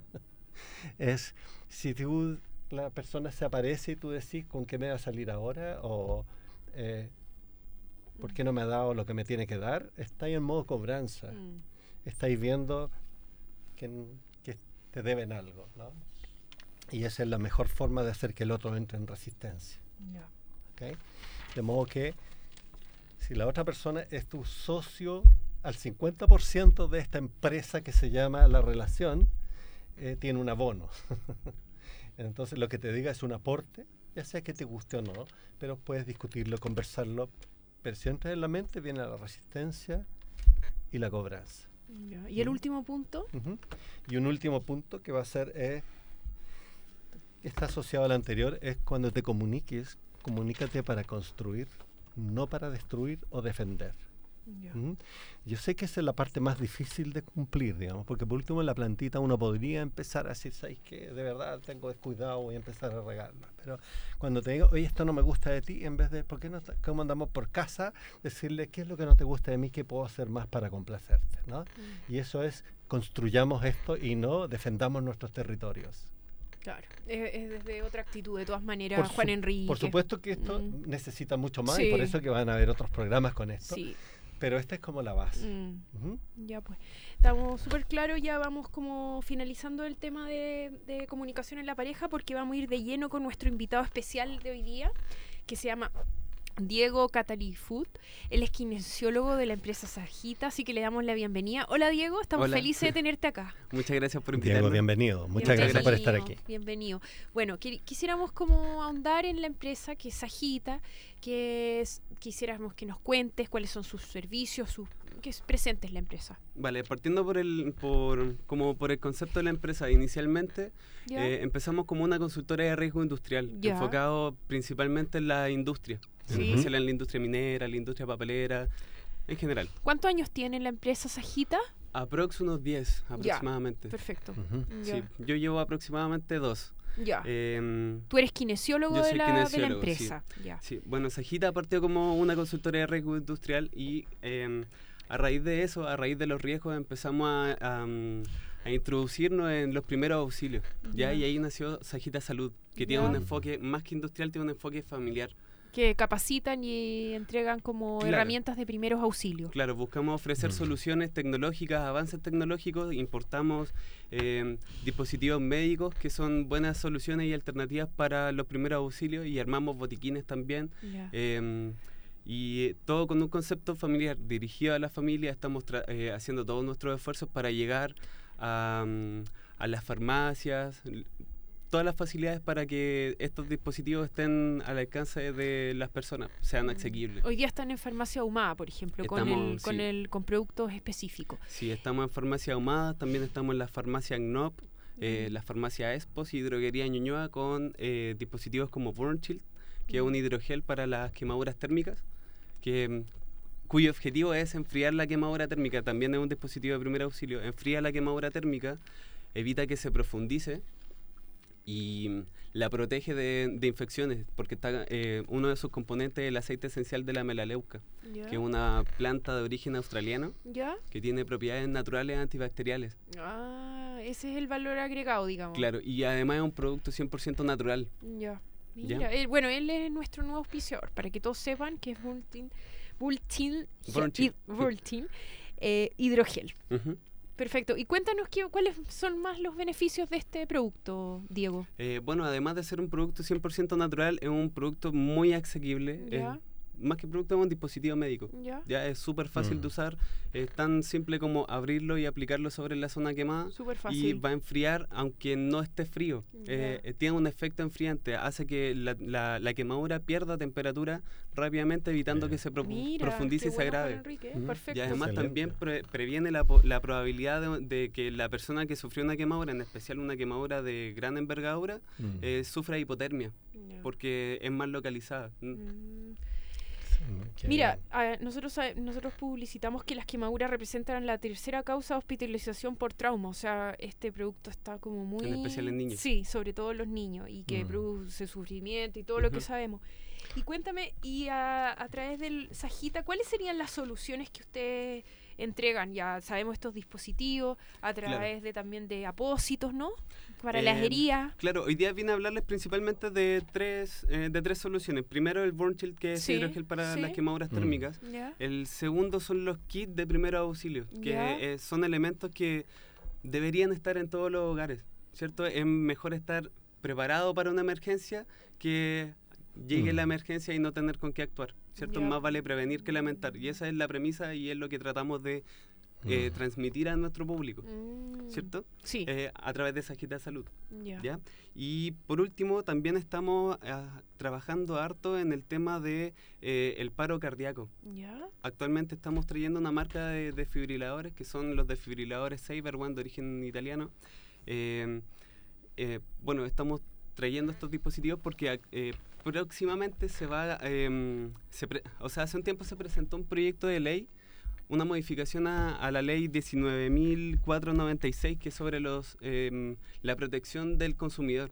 Es, si tú, la persona se aparece y tú decís, ¿con qué me va a salir ahora? O, eh, ¿por qué no me ha dado lo que me tiene que dar? Estáis en modo cobranza. Mm. Estáis viendo que, que te deben algo, ¿no? Y esa es la mejor forma de hacer que el otro entre en resistencia. Yeah. ¿Okay? De modo que si la otra persona es tu socio al cincuenta por ciento de esta empresa que se llama la relación, eh, tiene un abono. Entonces lo que te diga es un aporte ya sea que te guste o no, pero puedes discutirlo, conversarlo, pero si entra en la mente viene la resistencia y la cobranza. Ya. ¿Y el ¿Mm? último punto? Uh-huh. Y un último punto que va a ser, eh, está asociado al anterior, es cuando te comuniques, comunícate para construir, no para destruir o defender. Ya. ¿Mm? Yo sé que esa es la parte más difícil de cumplir, digamos, porque por último en la plantita uno podría empezar a decir, ¿sabes qué? De verdad tengo descuidado, voy a empezar a regarla. Pero cuando te digo, oye, esto no me gusta de ti, en vez de, ¿por qué no ta- cómo andamos por casa? Decirle, ¿qué es lo que no te gusta de mí? ¿Qué puedo hacer más para complacerte? ¿No? Mm. Y eso es, construyamos esto y no defendamos nuestros territorios. Claro, es, es desde otra actitud, de todas maneras, Por Juan su- Enrique. Por supuesto que esto Mm. necesita mucho más Sí. y por eso que van a haber otros programas con esto. Sí. Pero esta es como la base. Mm. Ujú. Ya pues, estamos súper claros, ya vamos como finalizando el tema de, de comunicación en la pareja porque vamos a ir de lleno con nuestro invitado especial de hoy día, que se llama Diego Catalifut. Él es kinesiólogo de la empresa Sajita, así que le damos la bienvenida. Hola Diego, estamos Hola. felices de tenerte acá. Muchas gracias por invitarme. Diego, bienvenido. Muchas gracias por estar aquí. Bienvenido. Bueno, qui- quisiéramos como ahondar en la empresa que es Sajita, que es- quisiéramos que nos cuentes cuáles son sus servicios, sus, que es- presentes la empresa. Vale, partiendo por el, por, como por el concepto de la empresa, inicialmente ¿Ya? eh, empezamos como una consultora de riesgo industrial, Ya. enfocado principalmente en la industria, Sí. en especial en la industria minera, la industria papelera, en general. ¿Cuántos años tiene la empresa Sajita? Aprox unos diez Ya. aproximadamente. Perfecto. Ujú. Ya. Sí, yo llevo aproximadamente dos. Ya. Em, Tú eres kinesiólogo yo de soy la, de la kinesiólogo, empresa. Ya. Sí, bueno, Sajita partió como una consultora de riesgo industrial y eh, a raíz de eso, a raíz de los riesgos, empezamos a, a, mm, a introducirnos en los primeros auxilios. Ya. ¿ya? Y ahí nació Sajita Salud, que tiene Ya. un enfoque, más que industrial, tiene un enfoque familiar. Que capacitan y entregan como Claro. herramientas de primeros auxilios. Claro, buscamos ofrecer Mm. soluciones tecnológicas, avances tecnológicos, importamos eh, dispositivos médicos que son buenas soluciones y alternativas para los primeros auxilios y armamos botiquines también. Ya. Eh, y eh, todo con un concepto familiar, dirigido a la familia. Estamos tra- eh, haciendo todos nuestros esfuerzos para llegar a, mm, a las farmacias, l- todas las facilidades para que estos dispositivos estén al alcance de las personas, sean asequibles. Hoy día están en farmacia ahumada, por ejemplo, con, Estamos, el, con, sí. el, con productos específicos. Sí, estamos en farmacia ahumada, también estamos en la farmacia G N O P, eh, Mm. la farmacia Espos y droguería Ñuñoa con eh, dispositivos como Burn Shield, que es un hidrogel para las quemaduras térmicas, que, mm, cuyo objetivo es enfriar la quemadura térmica. También es un dispositivo de primer auxilio. Enfría la quemadura térmica, evita que se profundice y mm, la protege de, de infecciones, porque está eh, uno de sus componentes es el aceite esencial de la melaleuca, ¿Ya? que es una planta de origen australiano ¿Ya? que tiene propiedades naturales antibacteriales. Ah, ese es el valor agregado, digamos. Claro, y además es un producto cien por ciento natural. Ya. ¿Ya? Mira, él- bueno, él es nuestro nuevo auspiciador, para que todos sepan que es Vultin, Vultin, Vultin. hid- Vultin, eh, hidrogel. Ujú. Perfecto. Y cuéntanos qué, cuáles son más los beneficios de este producto, Diego. Eh, bueno, además de ser un producto cien por ciento natural, es un producto muy asequible. Ya. Es- más que producto, es un dispositivo médico. ¿Ya? Ya es súper fácil Mm. de usar, es tan simple como abrirlo y aplicarlo sobre la zona quemada. Súper Y fácil. va a enfriar aunque no esté frío. Eh, Ya. eh, tiene un efecto enfriante, hace que la, la- la quemadura pierda temperatura rápidamente, evitando Bien. que se pro- Mira, profundice qué y se bueno, Juan agrave. Enrique, ¿eh? Ujú. Perfecto. Y además Excelente. también pre- previene la, po- la probabilidad de, de que la persona que sufrió una quemadura, en especial una quemadura de gran envergadura, Mm. eh, sufra hipotermia, Ya. porque es más localizada. Mm. Mm. Mm, qué Mira, bien. ah, nosotros sabe- nosotros publicitamos que las quemaduras representan la tercera causa de hospitalización por trauma, o sea, este producto está como muy... En especial en niños. Sí, sobre todo en los niños, y que Mm. produce sufrimiento y todo lo que Ujú. sabemos. Y cuéntame, y a, a través del Sajita, ¿cuáles serían las soluciones que ustedes entregan? Ya sabemos estos dispositivos, a Claro. través de también de apósitos, ¿no? Para las Eh, heridas. Claro, hoy día vine a hablarles principalmente de tres, eh, de tres soluciones. Primero el Burn Shield, que es Sí, hidrogel para sí. las quemaduras Mm. térmicas. ¿Ya? El segundo son los kits de primer auxilio, que Ya. eh, son elementos que deberían estar en todos los hogares, ¿cierto? Es mejor estar preparado para una emergencia que llegue Mm. la emergencia y no tener con qué actuar, ¿cierto? Ya. Más vale prevenir que lamentar. Y esa es la premisa y es lo que tratamos de eh, Mm. transmitir a nuestro público, Mm. ¿cierto? Sí. Eh, a través de Sagita Salud. Ya. ¿Ya? Y por último, también estamos ah, trabajando harto en el tema de eh, el paro cardíaco. Ya. Actualmente estamos trayendo una marca de desfibriladores que son los desfibriladores Saber One de origen italiano. Eh, eh, bueno, estamos trayendo estos dispositivos porque eh, próximamente se va, eh, se pre- o sea, hace un tiempo se presentó un proyecto de ley, una modificación a, a la ley diecinueve mil cuatrocientos noventa y seis que es sobre los eh, la protección del consumidor.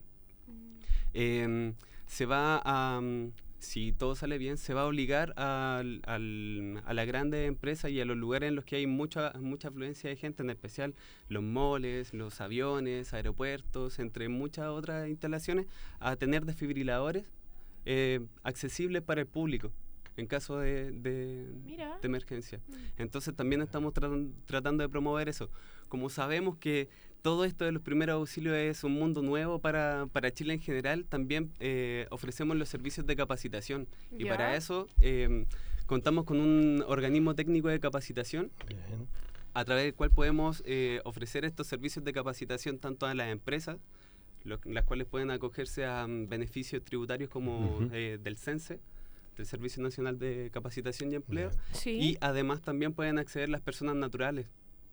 Eh, se va a, um, si todo sale bien, se va a obligar al, al, a las grandes empresas y a los lugares en los que hay mucha mucha afluencia de gente, en especial los moles, los aviones, aeropuertos, entre muchas otras instalaciones, a tener desfibriladores eh, accesibles para el público en caso de, de, Mira. de emergencia. Entonces también estamos tratan- tratando de promover eso. Como sabemos que todo esto de los primeros auxilios es un mundo nuevo para, para Chile en general, también eh, ofrecemos los servicios de capacitación. Y Ya. para eso eh, contamos con un organismo técnico de capacitación Bien. a través del cual podemos eh, ofrecer estos servicios de capacitación tanto a las empresas, lo- las cuales pueden acogerse a mm, beneficios tributarios como Ujú. eh, del CENSE, del Servicio Nacional de Capacitación y Empleo, Bien. Sí. y además también pueden acceder las personas naturales.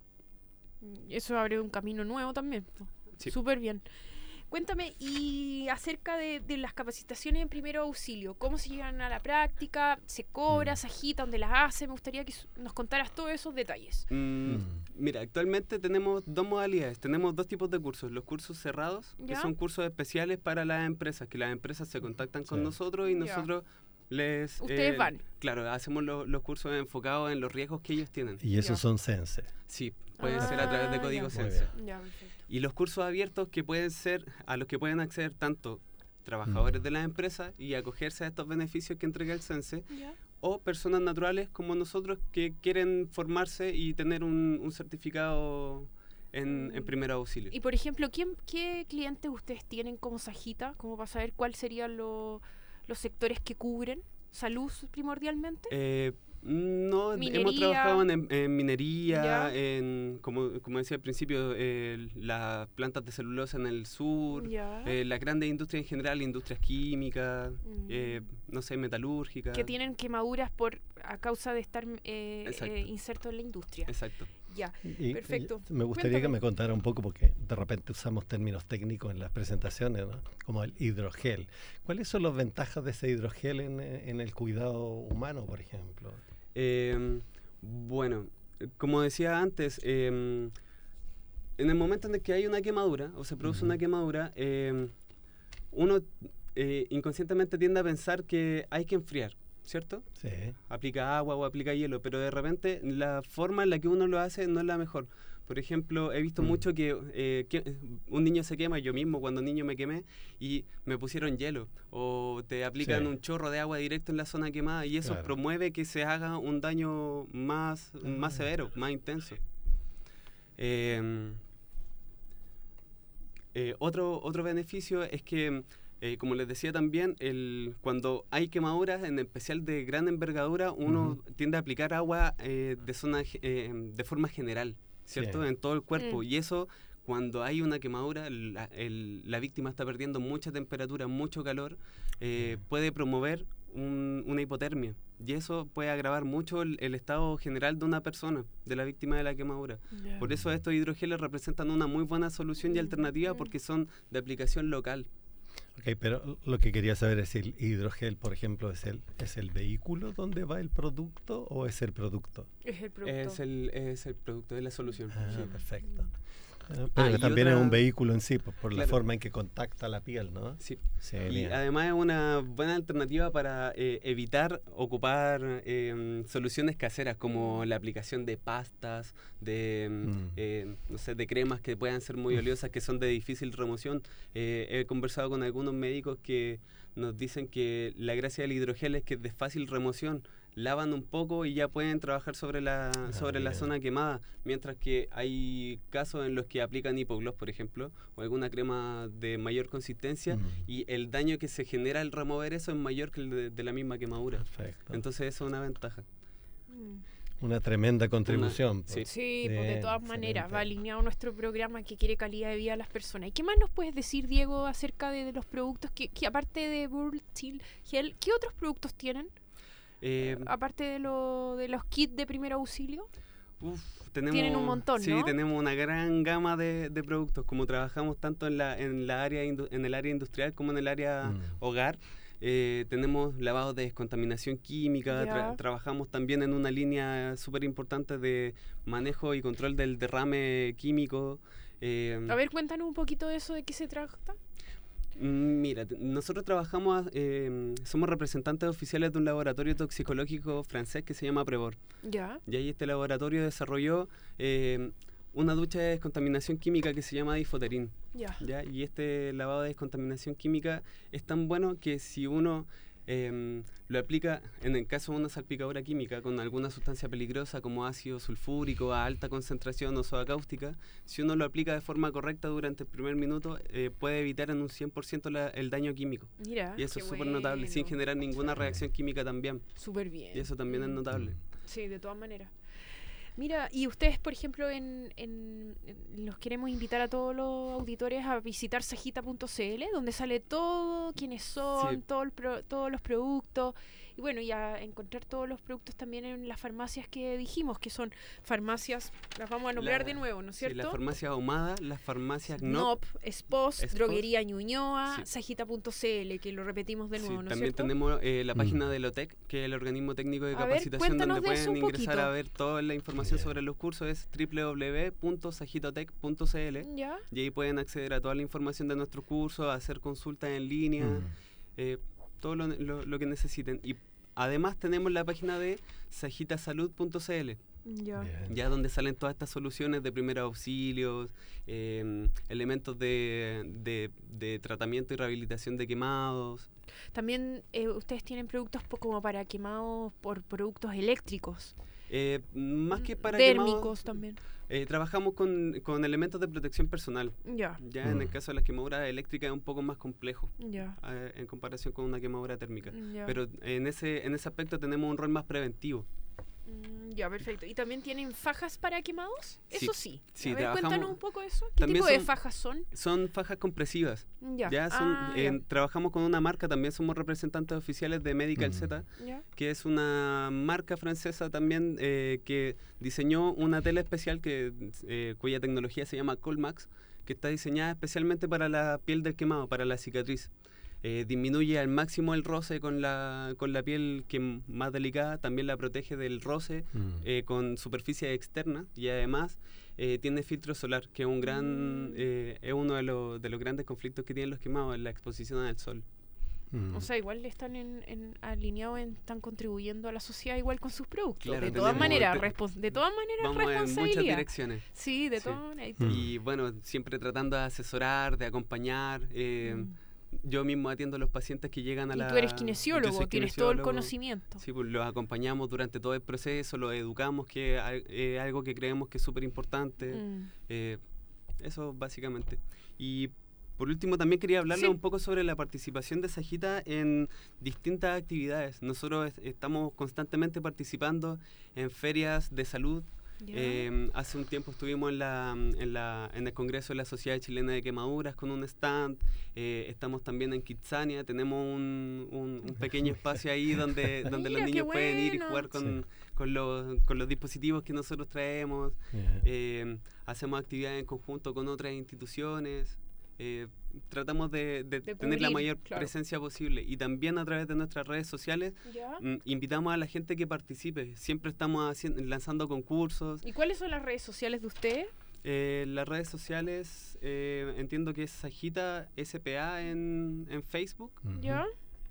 Eso abre un camino nuevo también. po. Sí. Súper bien. Cuéntame, y acerca de, de las capacitaciones en primero auxilio, ¿cómo se llevan a la práctica? ¿Se cobra? Mm. ¿Se agita? ¿Dónde las hace? Me gustaría que s- nos contaras todos esos detalles. Mm, Mm. Mira, actualmente tenemos dos modalidades, tenemos dos tipos de cursos, los cursos cerrados, que ¿Ya? son cursos especiales para las empresas, que las empresas se contactan con Sí. nosotros y Ya. nosotros les... Ustedes van. Claro, hacemos lo- los cursos enfocados en los riesgos que ellos tienen. Y esos Ya. son sense. Sí, puede ser a través de Ah, código ya. Muy CENSE. bien. Ya, perfecto. Y los cursos abiertos que pueden ser, a los que pueden acceder tanto trabajadores Mm. de las empresas y acogerse a estos beneficios que entrega el CENSE, Ya. o personas naturales como nosotros que quieren formarse y tener un, un certificado en, en Mm. primer auxilio. Y por ejemplo, ¿quién, ¿qué clientes ustedes tienen como Sagita? Como para saber cuáles serían lo- los sectores que cubren. ¿Salud primordialmente? Eh, no, Minería. hemos trabajado en, en minería, Ya. en, como, como decía al principio, eh, las plantas de celulosa en el sur, Ya. eh, las grandes industrias en general, industrias químicas, Mm. eh, no sé, metalúrgicas. Que tienen quemaduras por a causa de estar eh, Exacto. eh, inserto en la industria. Exacto. Ya. Y- y Perfecto. me gustaría Cuéntame. que me contara un poco, porque de repente usamos términos técnicos en las presentaciones, ¿no? Como el hidrogel. ¿Cuáles son las ventajas de ese hidrogel en, en el cuidado humano, por ejemplo? Eh, bueno, como decía antes, eh, en el momento en el que hay una quemadura o se produce Ujú. una quemadura, eh, uno eh, inconscientemente tiende a pensar que hay que enfriar, ¿cierto? Sí. Aplica agua o aplica hielo, pero de repente la forma en la que uno lo hace no es la mejor. Por ejemplo, he visto Mm. mucho que, eh, que un niño se quema, yo mismo cuando niño me quemé y me pusieron hielo o te aplican Sí. un chorro de agua directo en la zona quemada y eso Claro. promueve que se haga un daño más, más Ah. severo, más intenso. Eh, eh, otro, otro beneficio es que, eh, como les decía también, el, cuando hay quemaduras, en especial de gran envergadura, uno Ujú. tiende a aplicar agua eh, de, zona, ge- eh, de forma general, ¿cierto? Sí. En todo el cuerpo. Mm. Y eso, cuando hay una quemadura, la, el- la víctima está perdiendo mucha temperatura, mucho calor, eh, puede promover un- una hipotermia. Y eso puede agravar mucho el, el estado general de una persona, de la víctima de la quemadura. Ya. Por eso estos hidrogeles representan una muy buena solución y alternativa Mm. porque son de aplicación local. Ok, pero lo que quería saber es si el hidrogel, por ejemplo, es el, es el vehículo donde va el producto o es el producto. Es el producto. Es el, es el producto, es la solución. Ah, Sí. perfecto. Eh, Ah, Pero y que también es otra- un vehículo en sí, por, por la Claro. forma en que contacta la piel, ¿no? Sí. Sí, Y bien. además es una buena alternativa para eh, evitar ocupar eh, soluciones caseras como la aplicación de pastas, de Mm. eh, no sé, de cremas que puedan ser muy oleosas, que son de difícil remoción. Eh, he conversado con algunos médicos que nos dicen que la gracia del hidrogel es que es de fácil remoción. Lavan un poco y ya pueden trabajar sobre la Ah, sobre la bien. zona quemada, mientras que hay casos en los que aplican hipogloss, por ejemplo, o alguna crema de mayor consistencia, Mm. y el daño que se genera al remover eso es mayor que el de, de la misma quemadura. Perfecto. Entonces eso es una ventaja. Mm. Una tremenda contribución. Una, sí. Sí, Bien, pues de todas excelente. maneras, va alineado nuestro programa que quiere calidad de vida a las personas. ¿Y qué más nos puedes decir, Diego, acerca de, de los productos que, que aparte de Burl Chill Gel, qué otros productos tienen? Eh, Aparte de, lo, de los kits de primer auxilio. Uf, tenemos, Tienen un montón, sí, ¿no? tenemos una gran gama de, de productos. Como trabajamos tanto en la en la área indu- en el área industrial como en el área Mm. hogar, eh, tenemos lavados de descontaminación química. Ya. tra- trabajamos también en una línea súper importante de manejo y control del derrame químico. eh, A ver, cuéntanos un poquito de eso, de qué se trata. Mm, Mira, t- nosotros trabajamos, eh, somos representantes oficiales de un laboratorio toxicológico francés que se llama Prevor. Ya. Y ahí este laboratorio desarrolló eh, una ducha de descontaminación química que se llama Difoterin. Ya. ¿Ya? Y este lavado de descontaminación química es tan bueno que si uno eh, lo aplica en el caso de una salpicadura química con alguna sustancia peligrosa como ácido sulfúrico a alta concentración o soda cáustica, si uno lo aplica de forma correcta durante el primer minuto, eh, puede evitar en un cien por ciento la- el daño químico. Mira. Y eso qué es súper notable, sin bueno. generar ninguna reacción química también. Súper bien. Y eso también es Mm. notable. Sí, de todas maneras. Mira, y ustedes, por ejemplo, en, en- en- los queremos invitar a todos los auditores a visitar sajita punto c l, donde sale todo, quiénes son, Sí. todo el pro- todos los productos, y bueno, y a encontrar todos los productos también en las farmacias que dijimos, que son farmacias, las vamos a nombrar La- de nuevo, ¿no es Sí, cierto? las farmacias ahumadas, las farmacias N O Knop. P, Spos, Spos. Droguería Ñuñoa, Sí. sajita punto c l, que lo repetimos de Sí, nuevo, ¿no es también cierto? tenemos eh, la Mm. página de LOTEC, que es el organismo técnico de A ver, capacitación, cuéntanos donde de eso pueden un ingresar poquito. a ver toda la información Bien. sobre los cursos. Es doble u doble u doble u punto sajitotec punto c l ¿Ya? y ahí pueden acceder a toda la información de nuestros cursos, a hacer consultas en línea, Mm. eh, todo lo, lo- lo que necesiten. Y además tenemos la página de sajitasalud punto c l, Ya. Bien. ya donde salen todas estas soluciones de primeros auxilios, eh, elementos de, de- de tratamiento y rehabilitación de quemados. También eh, ustedes tienen productos po- como para quemados por productos eléctricos. Eh, más que para Térmicos quemados, también. eh, trabajamos con, con elementos de protección personal. Ya, Ya en el Mm. caso de las quemaduras eléctricas es un poco más complejo ya. eh, en comparación con una quemadura térmica. Ya. Pero en ese, en ese aspecto tenemos un rol más preventivo. Mm, ya, perfecto. ¿Y también tienen fajas para quemados? Sí, Eso sí. sí, A ver, trabajamos- cuéntanos un poco eso. ¿Qué También tipo de son- fajas son? Son fajas compresivas. Ya. Ya son, Ah, eh, ya. trabajamos con una marca, también somos representantes oficiales de Medical Mm. Z, Ya. que es una marca francesa también eh, que diseñó una tela especial que, eh, cuya tecnología se llama Colmax, que está diseñada especialmente para la piel del quemado, para la cicatriz. Eh, disminuye al máximo el roce con la, con la piel que m- más delicada, también la protege del roce Mm. eh, con superficie externa y además eh, tiene filtro solar, que es un gran Mm. eh, es uno de, los de los grandes conflictos que tienen los quemados, la exposición al sol. Mm. O sea, igual están en, en alineados, en- están contribuyendo a la sociedad igual con sus productos. Claro, de todas tenemos- maneras, te- respons- de todas maneras Vamos en muchas responsabilidad. direcciones. Sí, de Sí. todas maneras. Mm. Y bueno, siempre tratando de asesorar, de acompañar. eh, Mm. Yo mismo atiendo a los pacientes que llegan a Y la... tú eres yo kinesiólogo, soy tienes todo el kinesiólogo. conocimiento. Sí, pues los acompañamos durante todo el proceso, los educamos, que es al- eh, algo que creemos que es súper importante. Mm. Eh, eso básicamente. Y por último también quería hablarles Sí. un poco sobre la participación de Sajita en distintas actividades. Nosotros es- estamos constantemente participando en ferias de salud. Ya. Eh, hace un tiempo estuvimos en, la, en, la, en el Congreso de la Sociedad Chilena de Quemaduras con un stand. Eh, estamos también en Kitsania. Tenemos un, un- un pequeño espacio ahí donde, donde los Mira, qué niños pueden ir y bueno. jugar con, Sí. con, los, con los dispositivos que nosotros traemos. Bien. Eh, hacemos actividades en conjunto con otras instituciones. Eh, tratamos de, de De tener la cubrir, mayor claro. presencia posible. Y también a través de nuestras redes sociales ¿Ya? mm, invitamos a la gente que participe. Siempre estamos haciendo, lanzando concursos. ¿Y cuáles son las redes sociales de ustedes? Eh, las redes sociales, eh, entiendo que es Sajita S P A en, en Facebook. Ujú. ¿Ya?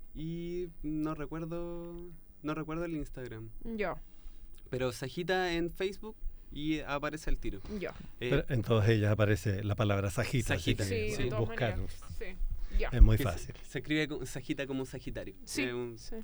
Y no recuerdo no recuerdo el Instagram. Ya, Pero Sajita en Facebook y aparece al tiro. ya. Eh, Pero en todas ellas aparece la palabra sajita. así Sajita, que Sí, sí. de todas buscar maneras. Sí, ya. es muy que se- fácil. Se, escribe con- Sajita como Sagitario. Sí, Eh, un- sí.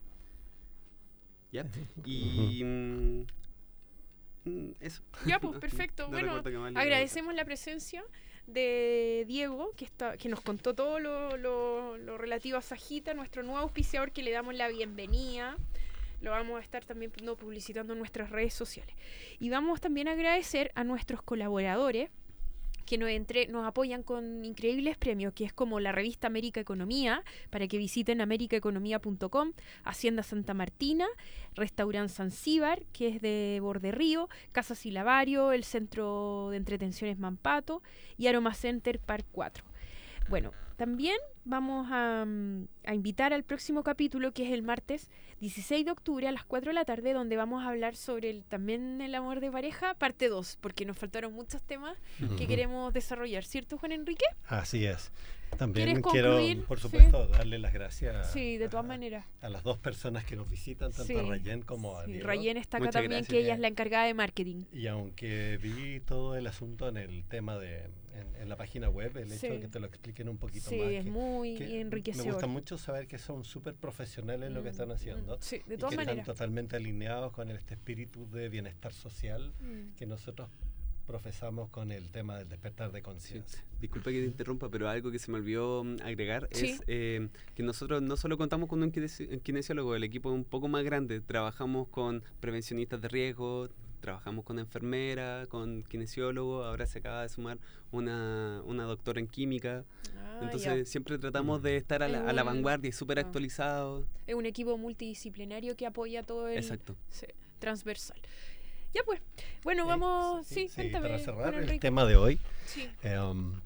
¿ya? Y mm, mm, eso. Ya, pues perfecto. No Bueno, recuerdo qué más le agradecemos la presencia de Diego, que está, que nos contó todo lo, lo- lo relativo a Sajita, nuestro nuevo auspiciador, que le damos la bienvenida. Lo vamos a estar también no, publicitando en nuestras redes sociales. Y vamos también a agradecer a nuestros colaboradores que nos, entre, nos apoyan con increíbles premios, que es como la revista América Economía, para que visiten america economía punto com, Hacienda Santa Martina, Restaurant Zanzíbar, que es de Borde Río, Casa Silavario, el Centro de Entretenciones Mampato y Aroma Center Park cuatro. Bueno, también vamos a, a invitar al próximo capítulo, que es el martes dieciséis de octubre a las cuatro de la tarde, donde vamos a hablar sobre el, también el amor de pareja, parte dos, porque nos faltaron muchos temas uh-huh. que queremos desarrollar, ¿cierto, Juan Enrique? Así es. También quiero, por supuesto, sí. darle las gracias sí, de todas a, maneras. a las dos personas que nos visitan, tanto sí. a Rayen como a sí. Diego. Rayen está acá Muchas también, gracias, que ella es la encargada de marketing. Y aunque vi todo el asunto en el tema de en, en la página web, el sí. hecho de que te lo expliquen un poquito sí, más. Sí, es que, muy que enriquecedor. Me gusta mucho saber que son súper profesionales en mm, lo que están haciendo. Mm, sí, de y todas que maneras. están totalmente alineados con este espíritu de bienestar social mm. que nosotros profesamos con el tema del despertar de conciencia. Sí. Disculpa que te interrumpa, pero algo que se me olvidó agregar sí. es eh, que nosotros no solo contamos con un kinesiólogo, el equipo es un poco más grande, trabajamos con prevencionistas de riesgo, trabajamos con enfermera, con kinesiólogo, ahora se acaba de sumar una, una doctora en química, ah, entonces ya. siempre tratamos de estar a la, a la vanguardia y súper ah. actualizados. Es un equipo multidisciplinario que apoya todo el Exacto. Sí, transversal. Ya pues, bueno, vamos, sí, sí, sí cuéntame. Para cerrar bueno, el tema de hoy, sí. eh, um,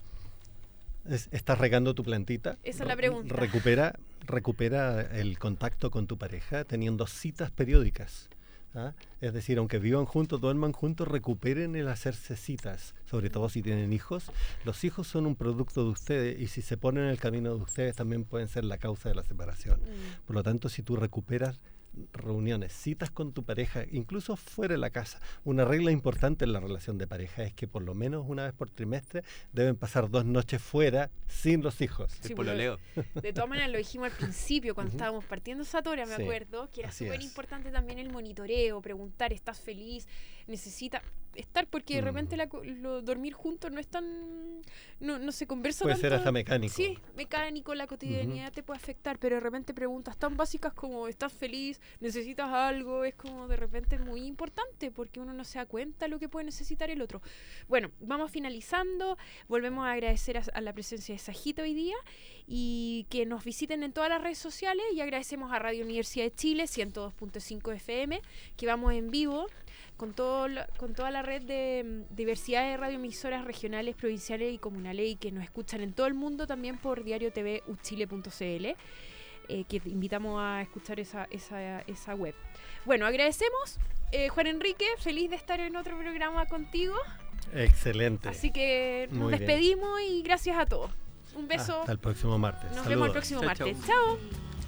es, ¿estás regando tu plantita? Esa es la pregunta. Recupera, recupera el contacto con tu pareja teniendo citas periódicas. ¿Ah? Es decir, aunque vivan juntos, duerman juntos, recuperen el hacerse citas, sobre todo si tienen hijos. Los hijos son un producto de ustedes y si se ponen en el camino de ustedes también pueden ser la causa de la separación. Mm. Por lo tanto, si tú recuperas reuniones, citas con tu pareja, incluso fuera de la casa. Una regla importante en la relación de pareja es que por lo menos una vez por trimestre deben pasar dos noches fuera sin los hijos. Sí, pololeo. De todas maneras lo dijimos al principio cuando uh-huh. estábamos partiendo esa tora, me sí, acuerdo, que era súper importante también el monitoreo, preguntar, ¿estás feliz? Necesita estar, porque de repente la, lo, dormir juntos no es tan, no, no se conversa puede tanto. Puede ser hasta mecánico. Sí, mecánico, la cotidianidad uh-huh. te puede afectar, pero de repente preguntas tan básicas como ¿estás feliz? ¿Necesitas algo? Es como de repente muy importante porque uno no se da cuenta de lo que puede necesitar el otro. Bueno, vamos finalizando, volvemos a agradecer a, a la presencia de Sajita hoy día y que nos visiten en todas las redes sociales y agradecemos a Radio Universidad de Chile ciento dos punto cinco F M que vamos en vivo con todo con toda la red de diversidad de radioemisoras regionales, provinciales y comunales y que nos escuchan en todo el mundo también por diario t v u chile punto c l. Eh, que te invitamos a escuchar esa, esa, esa web. Bueno, agradecemos. Eh, Juan Enrique, feliz de estar en otro programa contigo. Excelente. Así que nos Muy despedimos bien. Y gracias a todos. Un beso. Hasta el próximo martes. Nos Saludos. vemos el próximo chau, martes. Chao.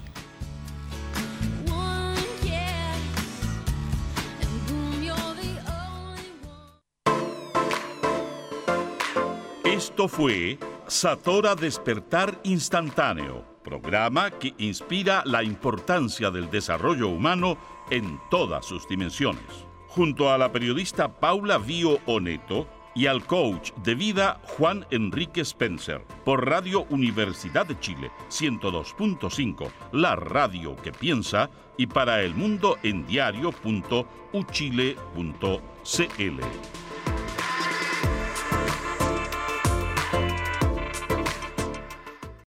Esto fue Satora Despertar Instantáneo, programa que inspira la importancia del desarrollo humano en todas sus dimensiones. Junto a la periodista Paula Vío Oneto y al coach de vida Juan Enrique Spencer, por Radio Universidad de Chile ciento dos punto cinco, la radio que piensa, y para el mundo en diario punto u chile punto c l.